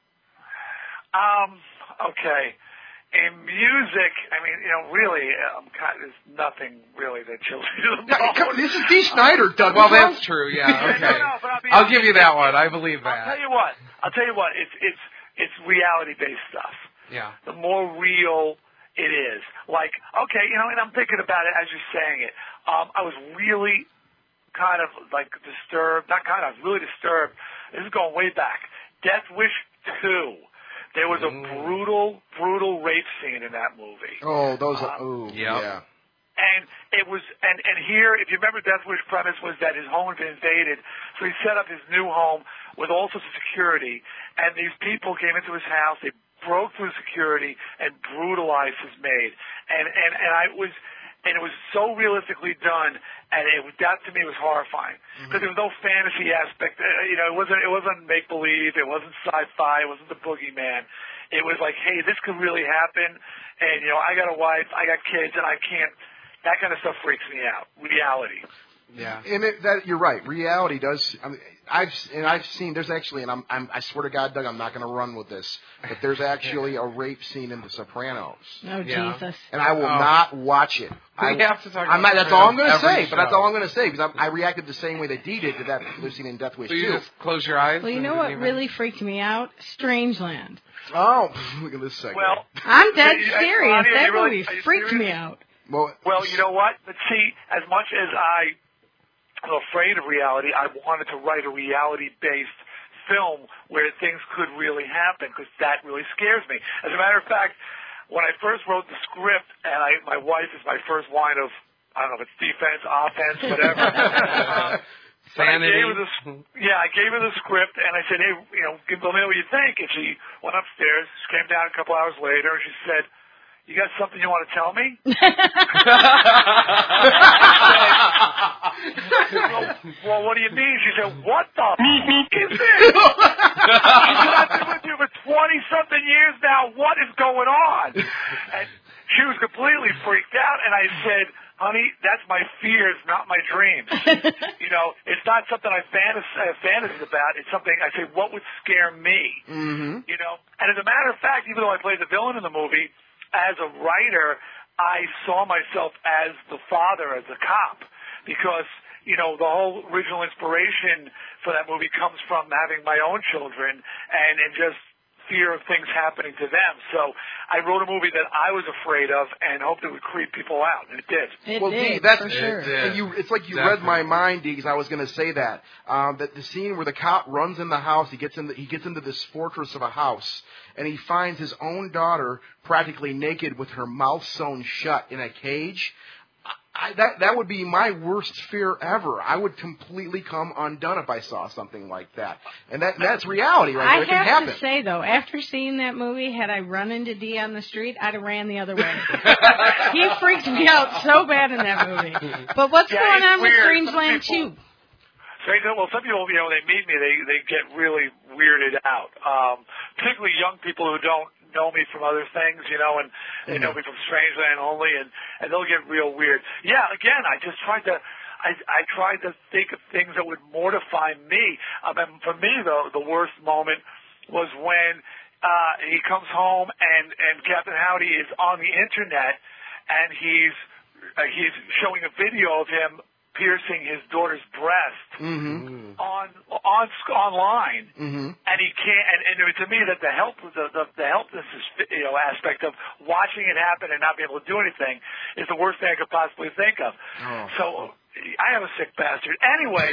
Um, okay. In music, I mean, you know, really, um, kind there's nothing really that chills me to the Yeah, come on, bone. this is D. Schneider, Doug. Well, What's wrong? that's true. Yeah. No, Okay. no, but I'll be I'll honest. give you that one. I believe I'll that. tell you what. I'll tell you what. It's it's it's reality-based stuff. Yeah. The more real it is, like okay, you know, and I'm thinking about it as you're saying it. Um, I was really kind of like disturbed. Not kind of. I was really disturbed. This is going way back. Death Wish two. There was a Mm. brutal, brutal rape scene in that movie. Oh, those are, Um, ooh, Yep. yeah. And it was, and, and here, if you remember, Death Wish premise was that his home had been invaded, so he set up his new home with all sorts of security, and these people came into his house, they broke through security and brutalized his maid. And, and, and I was, and it was so realistically done, and it was, that to me was horrifying because there was no fantasy aspect. Uh, you know, it wasn't it wasn't make believe, it wasn't sci-fi, it wasn't the boogeyman. It was like, hey, this could really happen, and you know, I got a wife, I got kids, and I can't. That kind of stuff freaks me out. Reality. Yeah. And it, that you're right. Reality does. I mean, I've and I've seen. There's actually, and I'm, I'm I swear to God, Doug, I'm not going to run with this, but there's actually a rape scene in The Sopranos, Oh, Yeah. Jesus. and I will Oh. not watch it. We I, have to talk I'm about not, that's all I'm Sopranos going to every say, but that's show. all I'm going to say because I, I reacted the same way that Dee did to that scene in Death Wish So you two. just close your eyes? Well, you and know didn't what even- really freaked me out? Strangeland. Oh, look at this segment. Well, I'm dead you- you- serious. Ronnie, are That you really- movie are you freaked serious? me out. well, Well, you know what? But see, as much as I am afraid of reality, I wanted to write a reality-based film where things could really happen because that really scares me. As a matter of fact, when I first wrote the script, and I, my wife is my first line of, I don't know if it's defense, offense, whatever. uh, but I Sanity. gave her the, s- yeah, I gave her the script, and I said, hey, you know, give- let me know what you think. And she went upstairs, she came down a couple hours later, and she said, you got something you want to tell me? well, well, what do you mean? She said, what the f*** is this? She said, I've been with you for twenty-something years now. What is going on? And she was completely freaked out, and I said, honey, that's my fears, not my dreams. You know, it's not something I fantas- I have fantasies about. It's something I say, what would scare me? mm-hmm. You know, and as a matter of fact, even though I played the villain in the movie, as a writer, I saw myself as the father, as a cop, because, you know, the whole original inspiration for that movie comes from having my own children and, and just fear of things happening to them. So I wrote a movie that I was afraid of and hoped it would creep people out, and it did. It well, did, Dee, that's for sure. It did. And you, it's like you Definitely. read my mind, Dee, because I was going to say that. Um, that the scene where the cop runs in the house, he gets in the, he gets into this fortress of a house, and he finds his own daughter practically naked with her mouth sewn shut in a cage. I, that that would be my worst fear ever. I would completely come undone if I saw something like that, and that that's reality, right? I It can have happen. to say though, after seeing that movie, had I run into Dee on the street, I'd have ran the other way. He freaked me out so bad in that movie. But what's Yeah, going it's on with weird. Strangeland Some people- two? Strange, well, some people, you know, when they meet me, they they get really weirded out. Um, particularly young people who don't know me from other things, you know, and they know me from Strangeland only, and and they'll get real weird. Yeah, again, I just tried to. I, I tried to think of things that would mortify me. I mean, for me, though, the worst moment was when uh, he comes home and and Captain Howdy is on the internet, and he's uh, he's showing a video of him piercing his daughter's breast Mm-hmm. on on online, Mm-hmm. and he can't. And, and to me, that the help the the, the helplessness, you know, aspect of watching it happen and not being able to do anything is the worst thing I could possibly think of. Oh. So I am a sick bastard. Anyway,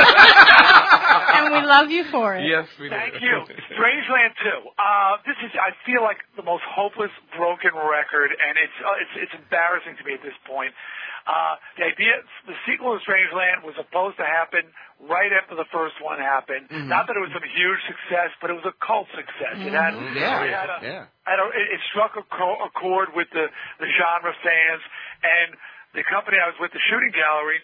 And we love you for it. Yes, we do. thank you. Strangeland two. Uh, this is, I feel like, the most hopeless, broken record, and it's uh, it's it's embarrassing to me at this point. Uh, the idea, the sequel to Strangeland was supposed to happen right after the first one happened. Mm-hmm. Not that it was some huge success, but it was a cult success. It had, Mm-hmm. Yeah, it had a, yeah. had a, it, it struck a, co- a chord with the, the genre fans, and the company I was with, the Shooting Gallery,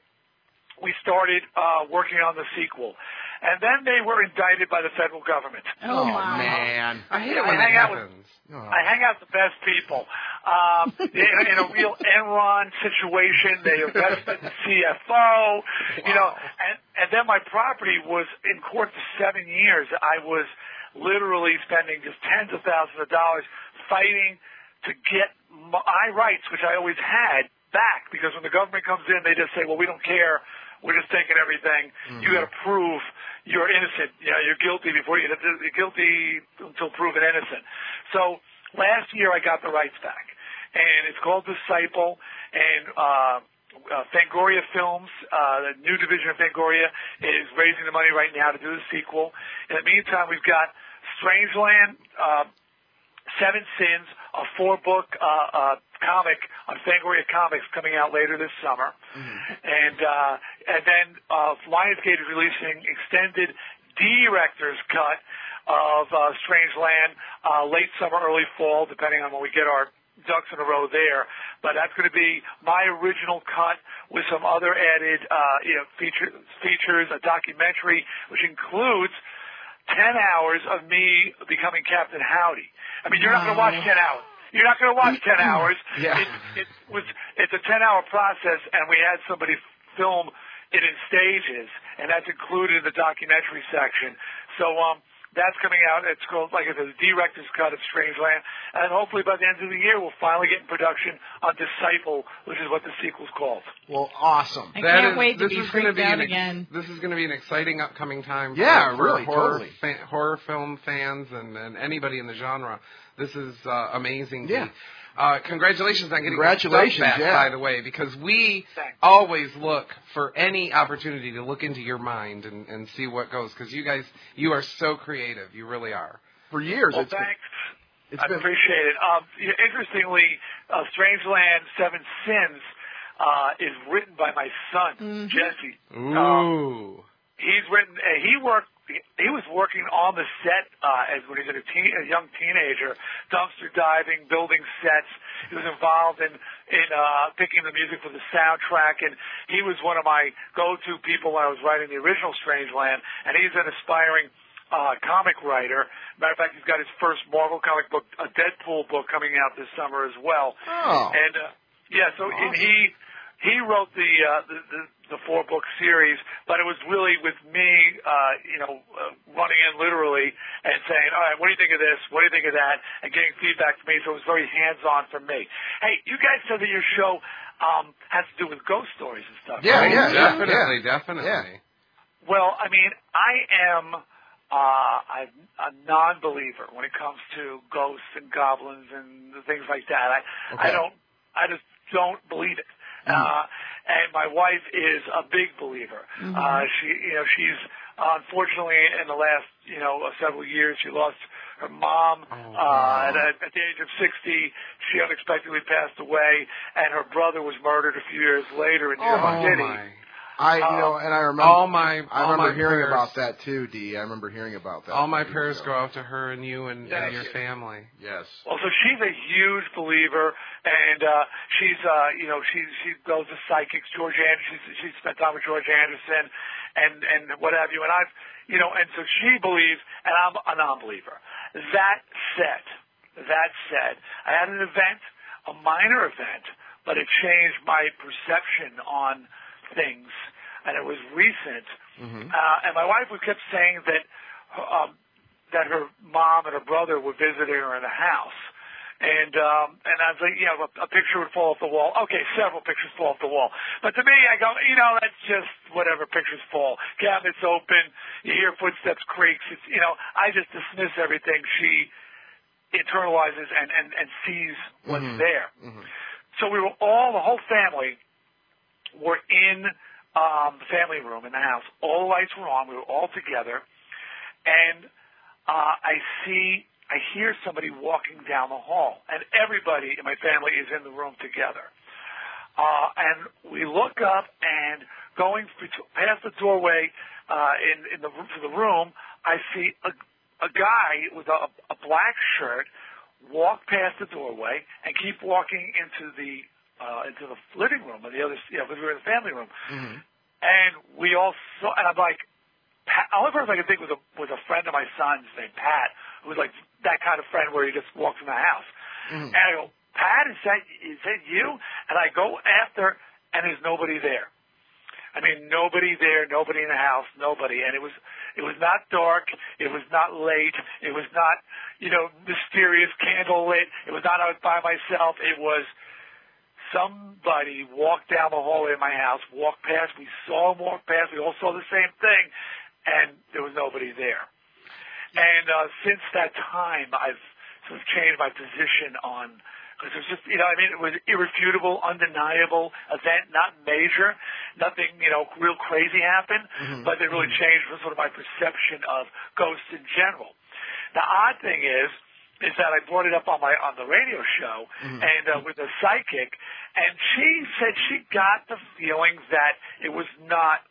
we started uh, working on the sequel. And then they were indicted by the federal government. Oh, my. man. I hate Yeah, it when I hang that out with- happens. Oh. I hang out with the best people. Um, in, in a real Enron situation, they arrested the C F O, you know, and, and then my property was in court for seven years. I was literally spending just tens of thousands of dollars fighting to get my rights, which I always had, back, because when the government comes in, they just say, well, we don't care. We're just taking everything. Mm-hmm. You got to prove you're innocent. You know, you're guilty before you, you're guilty until proven innocent. So last year I got the rights back, and it's called Disciple, and uh, uh, Fangoria Films, uh, the new division of Fangoria, is raising the money right now to do the sequel. In the meantime, we've got Strangeland, uh, Seven Sins, a four-book uh, uh, comic on Fangoria Comics coming out later this summer, mm-hmm. and uh, and then uh, Lionsgate is releasing extended director's cut of uh, Strangeland uh, late summer, early fall, depending on when we get our ducks in a row there. But that's going to be my original cut with some other added uh, you know feature, features, a documentary which includes ten hours of me becoming Captain Howdy. I mean, you're not going to watch ten hours. You're not going to watch ten hours. Yeah. It, it was, it's a ten-hour process, and we had somebody film it in stages, and that's included in the documentary section. So um, that's coming out. It's called, like I said, the director's cut of Strangeland, and hopefully by the end of the year we'll finally get in production on Disciple, which is what the sequel's called. Well, awesome. I That can't is- wait to this be is gonna freaked be out an ex- again. This is going to be an exciting upcoming time for, Yeah, for really, horror, totally. fa- horror film fans and, and anybody in the genre. This is uh, amazing. Yeah. Dee. Uh, congratulations on getting Congratulations, your stuff back, yeah. by the way, because we Thanks. always look for any opportunity to look into your mind and, and see what goes, because you guys, you are so creative. You really are. For years, Well, it's been, thanks. it's I been appreciate it. Um, you know, interestingly, uh, Strangeland Seven Sins uh, is written by my son, Mm-hmm. Jesse. Ooh. Um, he's written. Uh, he worked. He was working on the set uh, as when he was a, teen, a young teenager, dumpster diving, building sets. He was involved in in uh, picking the music for the soundtrack, and he was one of my go-to people when I was writing the original Strangeland. And he's an aspiring uh, comic writer. Matter of fact, he's got his first Marvel comic book, a Deadpool book, coming out this summer as well. Oh. And uh, yeah, so Awesome. and he he wrote the, uh, the the the four book series, but it was really with me, uh, you know, uh, running in literally and saying, all right, what do you think of this? What do you think of that? And getting feedback from me. So it was very hands on for me. Hey, you guys said that your show um, has to do with ghost stories and stuff. Yeah, right? yeah, definitely, yeah. definitely. Yeah. Well, I mean, I am uh, I'm a non-believer when it comes to ghosts and goblins and things like that. I, Okay. I don't, I just don't believe it. Mm. Uh, and my wife is a big believer. Mm-hmm. Uh, she, you know, she's unfortunately in the last, you know, several years, she lost her mom. Oh, uh, wow. at, at the age of sixty, she unexpectedly passed away, and her brother was murdered a few years later in New York Oh City. my! I, you Uh, know, and I remember All my, I all remember my hearing prayers, about that too, Dee. I remember hearing about that. All my years prayers ago. go out to her and you and, Yes. and your family. Yes. Well, so she's a huge believer, and uh, she's, uh, you know, she she goes to psychics. George Anderson, she's, she's spent time with George Anderson, and and what have you. And I've, you know, and so she believes, and I'm a non-believer. That said, that said, I had an event, a minor event, but it changed my perception on things, and it was recent. Mm-hmm. Uh, and my wife would kept saying that um, that her mom and her brother were visiting her in the house. And um, and I was like, you know, a, a picture would fall off the wall. Okay, several pictures fall off the wall. But to me, I go, you know, that's just whatever, pictures fall. Cabinets open, you hear footsteps creaks. It's, you know, I just dismiss everything. She internalizes and, and, and sees what's Mm-hmm. there. Mm-hmm. So we were all, the whole family were in um, the family room in the house. All the lights were on. We were all together. And uh, I see, I hear somebody walking down the hall. And everybody in my family is in the room together. Uh, and we look up, and going past the doorway uh, in, in the to the room, I see a, a guy with a, a black shirt walk past the doorway and keep walking into the uh, into the living room, or the other, you know, because we were in the family room. Mm-hmm. And we all saw, and I'm like, Pat, the only person I could think was a was a friend of my son's named Pat, who was like that kind of friend where he just walks in the house. Mm-hmm. And I go, Pat, is that is that you? And I go after, and there's nobody there. I mean, nobody there, nobody in the house, nobody. And it was it was not dark, it was not late, it was not, you know, mysterious candle lit. It was not I was by myself. It was somebody walked down the hallway of my house, walked past. We saw him walk past. We all saw the same thing, and there was nobody there. And uh, since that time, I've sort of changed my position on, because it was just, you know, I mean, it was irrefutable, undeniable event, not major, nothing, you know, real crazy happened, Mm-hmm. but it really changed sort of my perception of ghosts in general. The odd thing is, is that I brought it up on my on the radio show, Mm-hmm. and uh, with a psychic, and she said she got the feeling that it was not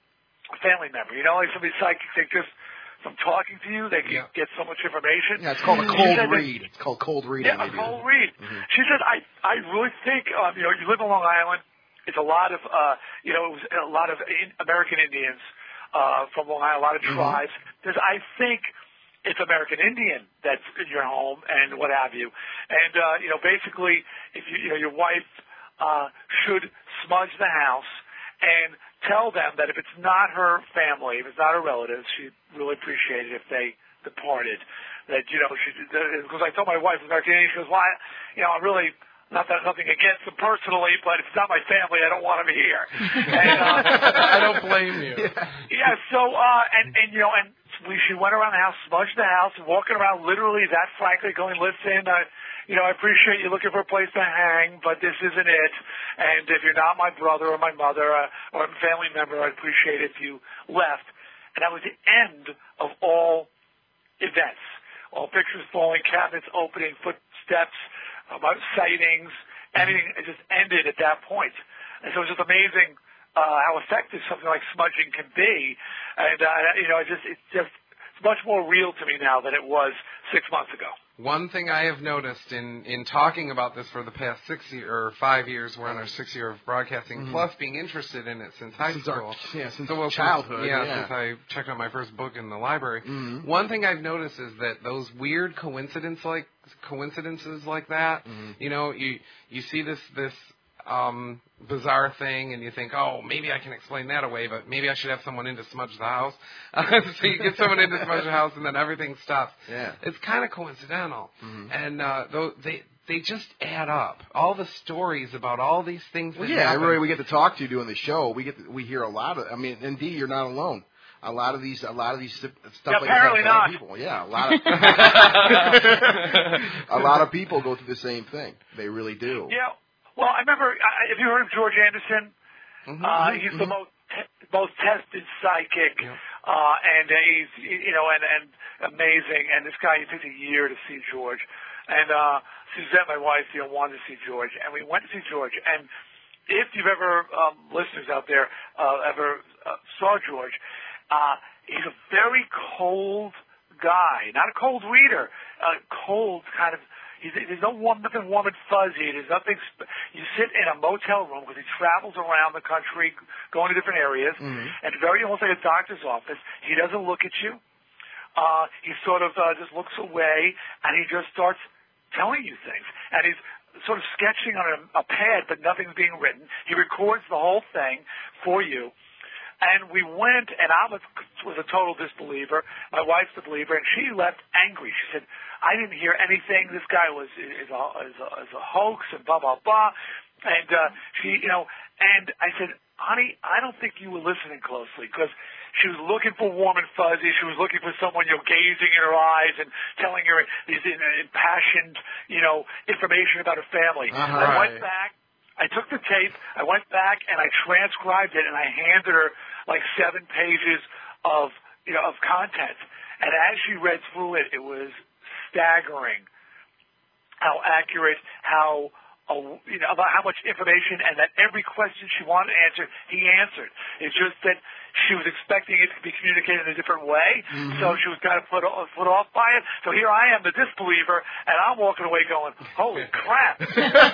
a family member. You know, like some of these psychics, they just, from talking to you, they can Yeah. get so much information. Yeah, it's called a She cold said that- read. It's called cold reading. yeah, a they do. cold read. Mhm. She said, I, I really think, um, you know, you live on Long Island. It's a lot of, uh, you know, it was a lot of in, American Indians uh, from Long Island, a lot of Mhm. tribes. There's, I think it's American Indian that's in your home and what have you. And, uh, you know, basically, if you, you know, your wife uh, should smudge the house and tell them that if it's not her family, if it's not her relatives, she'd really appreciate it if they departed. That, you know, she, because I told my wife, American Indian, she goes, well, I, you know, I'm really, not that nothing against them personally, but if it's not my family, I don't want them here. And, uh, I don't blame you. yeah, so, uh, and, and, you know, and we, she went around the house, smudged the house, and walking around literally that frankly going, listen, uh, you know, I appreciate you looking for a place to hang, but this isn't it. And if you're not my brother or my mother uh, or a family member, I'd appreciate it if you left. And that was the end of all events. All pictures falling, cabinets opening, footsteps, about sightings, anything. It just ended at that point. And so it's just amazing uh, how effective something like smudging can be. And, uh, you know, it just, it's just it's much more real to me now than it was six months ago. One thing I have noticed in, in talking about this for the past six year, or five years, we're on our sixth year of broadcasting, Mm-hmm. plus being interested in it since high Since school. our, yeah, since So, well, childhood. Since, yeah, yeah. since I checked out my first book in the library. Mm-hmm. One thing I've noticed is that those weird coincidence like coincidences like that, Mm-hmm. you know, you you see this this um, bizarre thing, and you think, oh, maybe I can explain that away, but maybe I should have someone in to smudge the house. So you get someone in to smudge the house, and then everything stops. Yeah. It's kind of coincidental, Mhm. and uh, though they they just add up. All the stories about all these things. Well, that yeah, happen. everybody we get to talk to doing the show, we get to, we hear a lot of. I mean, indeed, you're not alone. a lot of these, a lot of these stuff Yeah, like apparently that. A lot not. of people, yeah, a lot of a lot of people go through the same thing. They really do. Yeah. Well, I remember. I, have you heard of George Anderson? Mm-hmm, uh, mm-hmm, he's mm-hmm. the most te- most tested psychic, Yeah. uh, and uh, he's you know and and amazing. And this guy, it took a year to see George. And uh, Suzette, my wife, you know, wanted to see George, and we went to see George. And if you've ever, um, listeners out there, uh, ever uh, saw George, uh, he's a very cold guy, not a cold reader, uh, cold kind of. He's, there's no warm, nothing warm and fuzzy. There's nothing. Sp- you sit in a motel room because he travels around the country, going to different areas, Mm-hmm. and very almost like a doctor's office. He doesn't look at you. Uh, he sort of uh, just looks away, and he just starts telling you things. And he's sort of sketching on a, a pad, but nothing's being written. He records the whole thing for you. And we went, and I was, was a total disbeliever. My wife's a believer, and she left angry. She said, I didn't hear anything. This guy was is a, is a, is a hoax, and blah, blah, blah. And uh, she, you know, and I said, honey, I don't think you were listening closely, because she was looking for warm and fuzzy. She was looking for someone, you know, gazing in her eyes and telling her these impassioned, you know, information about her family. Uh-huh. I went back. I took the tape. I went back and I transcribed it, and I handed her like seven pages of, you know, of content. And as she read through it, it was staggering how accurate, how Uh, you know, about how much information, and that every question she wanted to answer, he answered. It's just that she was expecting it to be communicated in a different way, mm-hmm. so she was kind of put off, put off by it. So here I am, the disbeliever, and I'm walking away going, holy crap.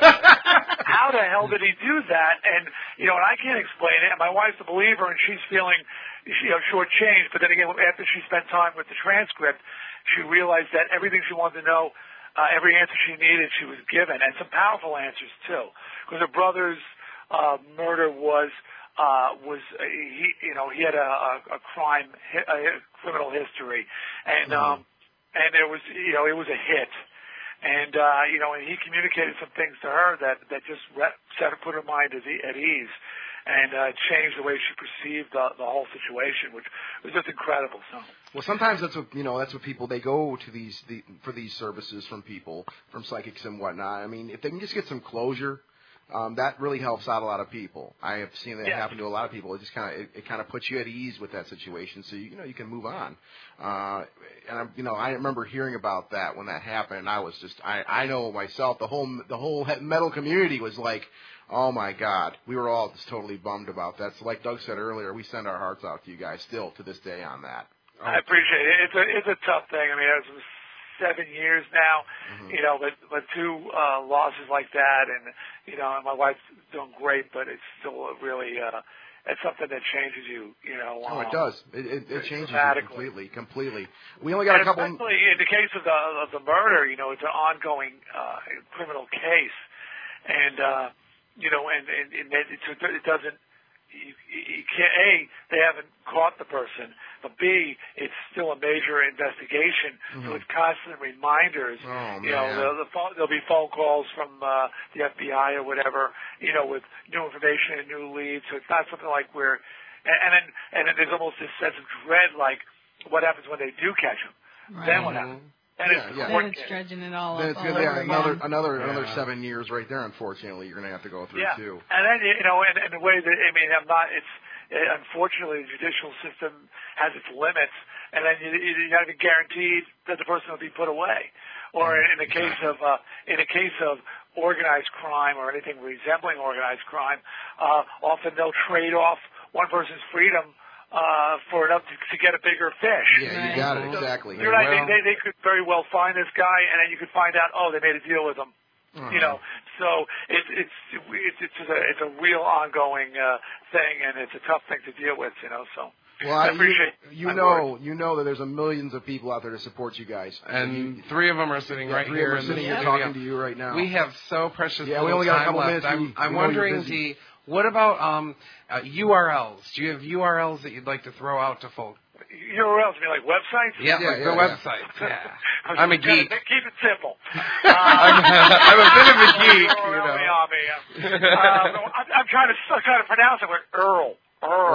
How the hell did he do that? And, you know, and I can't explain it, and my wife's a believer, and she's feeling, you know, shortchanged. But then again, after she spent time with the transcript, she realized that everything she wanted to know, Uh, every answer she needed, she was given, and some powerful answers too. Because her brother's uh, murder was uh, was uh, he, you know, he had a, a, a crime, a criminal history, and um, and there was, you know, it was a hit, and uh, you know, and he communicated some things to her that that just re- set her, put her mind at, e- at ease. And uh, changed the way she perceived the, the whole situation, which was just incredible. So, well, sometimes that's what you know. That's what people they go to these the, for these services from people, from psychics and whatnot. I mean, if they can just get some closure, um, that really helps out a lot of people. I have seen that yes. happen to a lot of people. It just kind of it, it kind of puts you at ease with that situation, so you, you know you can move on. Uh, and I'm, you know, I remember hearing about that when that happened, and I was just I I know myself the whole the whole metal community was like, oh, my God. We were all just totally bummed about that. So like Doug said earlier, we send our hearts out to you guys still to this day on that. Oh. I appreciate it. It's a it's a tough thing. I mean, it was seven years now, mm-hmm. you know, but, but two uh, losses like that. And, you know, and my wife's doing great, but it's still a really uh, it's something that changes you, you know. Oh, um, it does. It, it, it changes you completely, completely. We only got and a couple. Especially in the case of the, of the murder, you know, it's an ongoing uh, criminal case. And, uh, you know, and, and, and it, it doesn't, you, you can't, A, they haven't caught the person, but B, it's still a major investigation, mm-hmm. so it's constant reminders. Oh, you know, the, the phone, there'll be phone calls from uh, the F B I or whatever, you know, with new information and new leads, so it's not something like we're, and, and then and then there's almost this sense of dread, like, what happens when they do catch him? Right. Then what happens? And yeah, it's, yeah. Then it's dredging it all then up. it's all gonna, over yeah, another again. another Yeah. another seven years right there. Unfortunately, you're going to have to go through yeah. too. And then you know, and, and the way that I mean, I'm not. It's uh, unfortunately the judicial system has its limits, and then you, you're not even guaranteed that the person will be put away. Or in, in the case of uh, in the case of organized crime or anything resembling organized crime, uh, often they'll trade off one person's freedom Uh, for enough to, to get a bigger fish. Yeah, you got it, exactly. You're right. Well, they, they, they could very well find this guy, and then you could find out, oh, they made a deal with him. Uh-huh. You know, so it, it's it's it's a it's a real ongoing uh, thing, and it's a tough thing to deal with. You know, so. Well, I I, appreciate you, you know, you know that there's a millions of people out there to support you guys, and you, three of them are sitting yeah, right three here. of them are sitting in here the talking studio. to you right now. We have so precious Yeah, we little only got a time couple left. minutes. I'm, We- I'm we know you're wondering, busy. Dee, what about um, uh, U R Ls? Do you have U R Ls that you'd like to throw out to folks? U R Ls, I mean, like websites? Yeah, Yeah, like yeah, the yeah. websites. Yeah, I'm, I'm a trying geek. to keep it simple. Uh, I'm, I'm a bit of a geek, you know. um, I'm, I'm trying to I'm trying to pronounce it with Earl. Earl. Earl. I mean,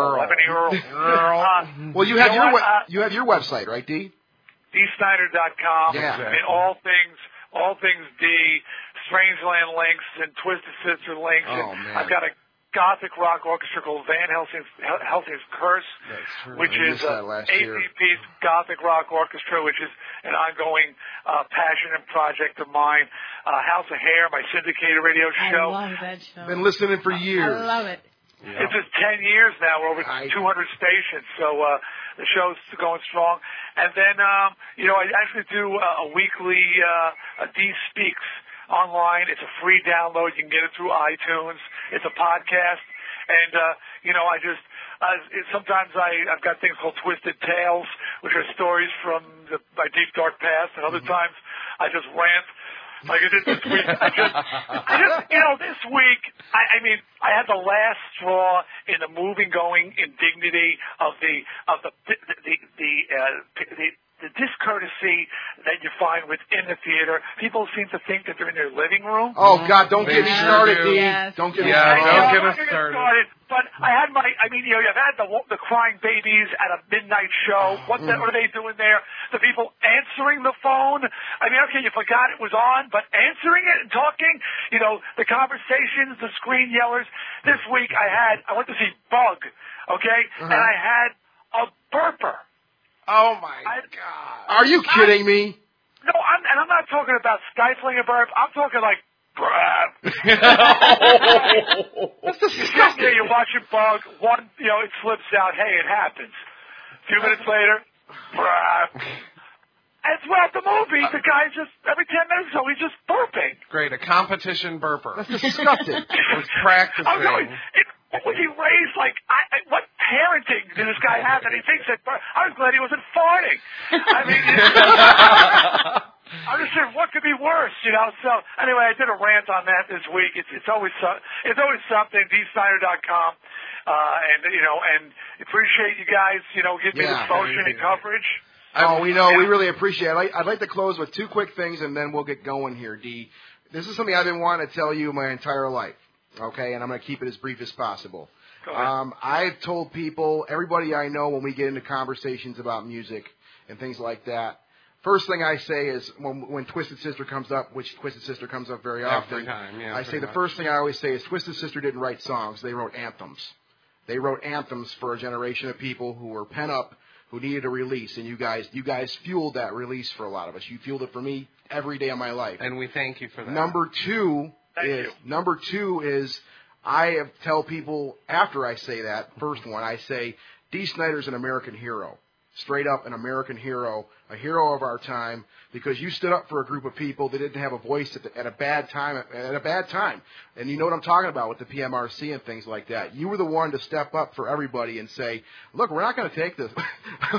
Earl. Uh, well, you have you your know we- uh, you have your website, right, D? D Snyder dot com. Yeah. I mean, all things, all things D, Strangeland links and Twisted Sister links. Oh, and man. I've got a Gothic rock orchestra called Van Helsing's, Helsing's Curse, which I is missed a that last eighteen piece Gothic rock orchestra, which is an ongoing uh, passion and project of mine. Uh, House of Hair, my syndicated radio show. I love that show. Been listening for years. I love it. Yeah. It's just ten years now. We're over I- two hundred stations, so uh, the show's going strong. And then, um, you know, I actually do uh, a weekly uh, a D Speaks online. It's a free download. You can get it through iTunes. It's a podcast. And, uh, you know, I just, uh, it, sometimes I, I've got things called Twisted Tales, which are stories from the, my deep, dark past. And other times I just rant. Like I did this week. I just, I just, you know, this week, I, I mean, I had the last straw in the moving, going indignity of the, of the, the, the, the, uh, the the discourtesy that you find within the theater. People seem to think that they're in their living room. Oh, God, don't get me They started, sure do. D. Yes. Don't get me Yeah, started. don't I'm get not us gonna started. But I had my, I mean, you know, I've had the the crying babies at a midnight show. What, the, what are they doing there? The people answering the phone. I mean, okay, you forgot it was on, but answering it and talking, you know, the conversations, the screen yellers. This week I had, I went to see Bug, okay, Uh-huh. and I had a burper. Oh my I- God! Are you kidding me? No, I'm, and I'm not talking about stifling a burp. I'm talking like, brap. That's You sit disgusting. there, you're watching Bug. One, you know, it slips out. Hey, it happens. A few minutes later, brap. And throughout the movie, the guy just, every ten minutes or so, he's just burping. Great, a competition burper. That's disgusting. Was practicing. I'm going, it, what was he raised like? I, I, what parenting did this guy have that he thinks that? I was glad he wasn't farting. I mean, I'm just saying, what could be worse, you know? So anyway, I did a rant on that this week. It's it's always so, it's always something. D Snyder dot com, uh, and you know, and appreciate you guys, you know, giving me Yeah, this motion thank and you. coverage. Oh, we know. We really appreciate it. I'd like, I'd like to close with two quick things, and then we'll get going here, D. This is something I've been wanting to tell you my entire life, okay? And I'm going to keep it as brief as possible. Go ahead. Um, I've told people, everybody I know, when we get into conversations about music and things like that, first thing I say is when, when Twisted Sister comes up, which Twisted Sister comes up very often, Every time, yeah. I say pretty the much. first thing I always say is Twisted Sister didn't write songs. They wrote anthems. They wrote anthems for a generation of people who were pent up, who needed a release, and you guys, you guys fueled that release for a lot of us. You fueled it for me every day of my life. And we thank you for that. Number two Thank is you. number two is I have tell people after I say that first one, I say D. Snyder's an American hero, straight up an American hero, a hero of our time, because you stood up for a group of people that didn't have a voice at, the, at a bad time, at a bad time. And you know what I'm talking about with the P M R C and things like that. You were the one to step up for everybody and say, look, we're not going to take this. Oh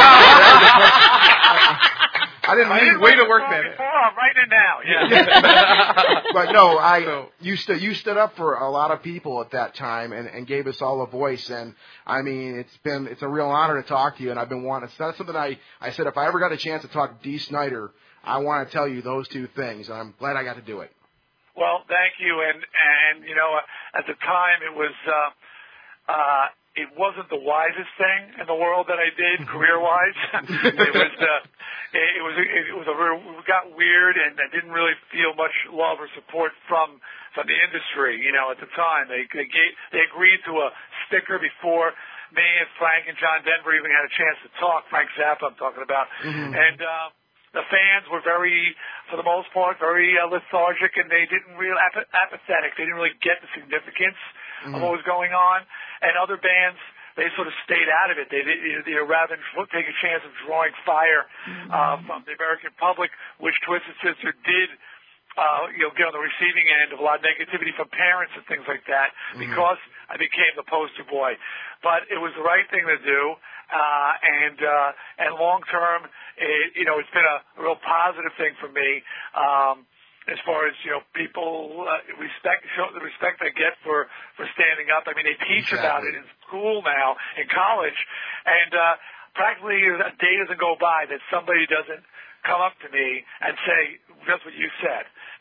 wow! I didn't I mean didn't way write to the work song that in. before, I'm writing it now. Yeah. But no, I So- you stood you stood up for a lot of people at that time and, and gave us all a voice. And I mean, it's been it's a real honor to talk to you. And I've been wanting. That's something I I said if I ever got a chance to talk to D. Snyder, I want to tell you those two things. And I'm glad I got to do it. Well, thank you. And, and you know, uh, at the time it was, uh, uh, it wasn't the wisest thing in the world that I did career-wise. it was, uh, it, it was, it was a real, it got weird, and I didn't really feel much love or support from, from the industry, you know, at the time. They, they gave, they agreed to a sticker before me and Frank and John Denver even had a chance to talk. Frank Zappa, I'm talking about. Mm-hmm. And, uh, the fans were very, for the most part, very uh, lethargic, and they didn't really ap- apathetic. They didn't really get the significance Mm-hmm. of what was going on. And other bands, they sort of stayed out of it. They, they, they rather than take a chance of drawing fire uh, from the American public, which Twisted Sister did. Uh, you know, get on the receiving end of a lot of negativity from parents and things like that, because I became the poster boy. But it was the right thing to do, uh, and uh, and long term, it, you know, it's been a real positive thing for me. Um, as far as, you know, people uh, respect, show the respect they get for, for standing up. I mean, they teach Exactly. about it in school now, in college, and uh, practically a day doesn't go by that somebody doesn't come up to me and say just what you said.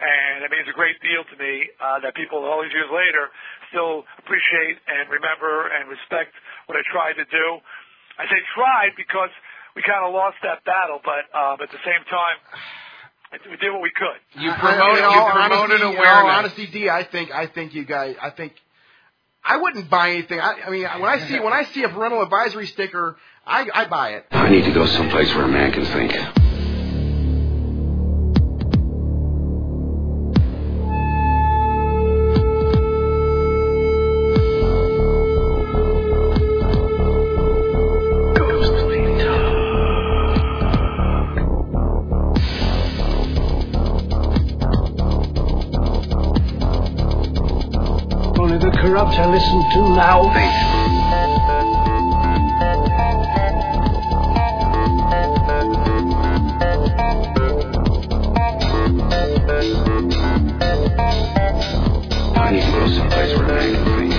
And it means a great deal to me uh, that people all these years later still appreciate and remember and respect what I tried to do. I say tried because we kind of lost that battle, but um, at the same time, we did what we could. You promoted, I, I, you promoted honesty, awareness. In all honesty, D, I think, I think you guys, I think, I wouldn't buy anything. I, I mean, when I see when I see a parental advisory sticker, I, I buy it. I need to go someplace where a man can think. Corrupt I listen to now. I need to go someplace where a man can think.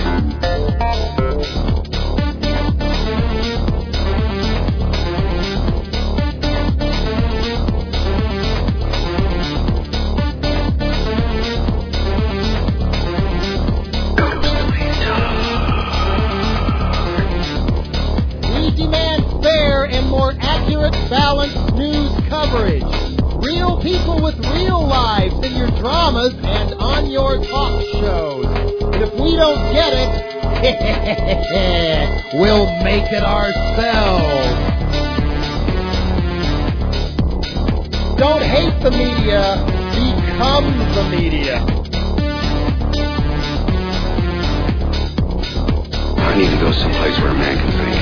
Balanced news coverage. Real people with real lives in your dramas and on your talk shows. And if we don't get it, we'll make it ourselves. Don't hate the media, become the media. I need to go someplace where a man can think.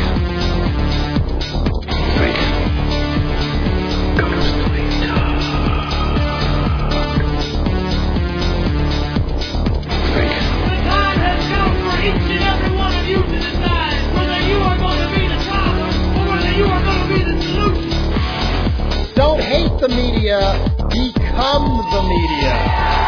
Think. Don't hate the media, become the media.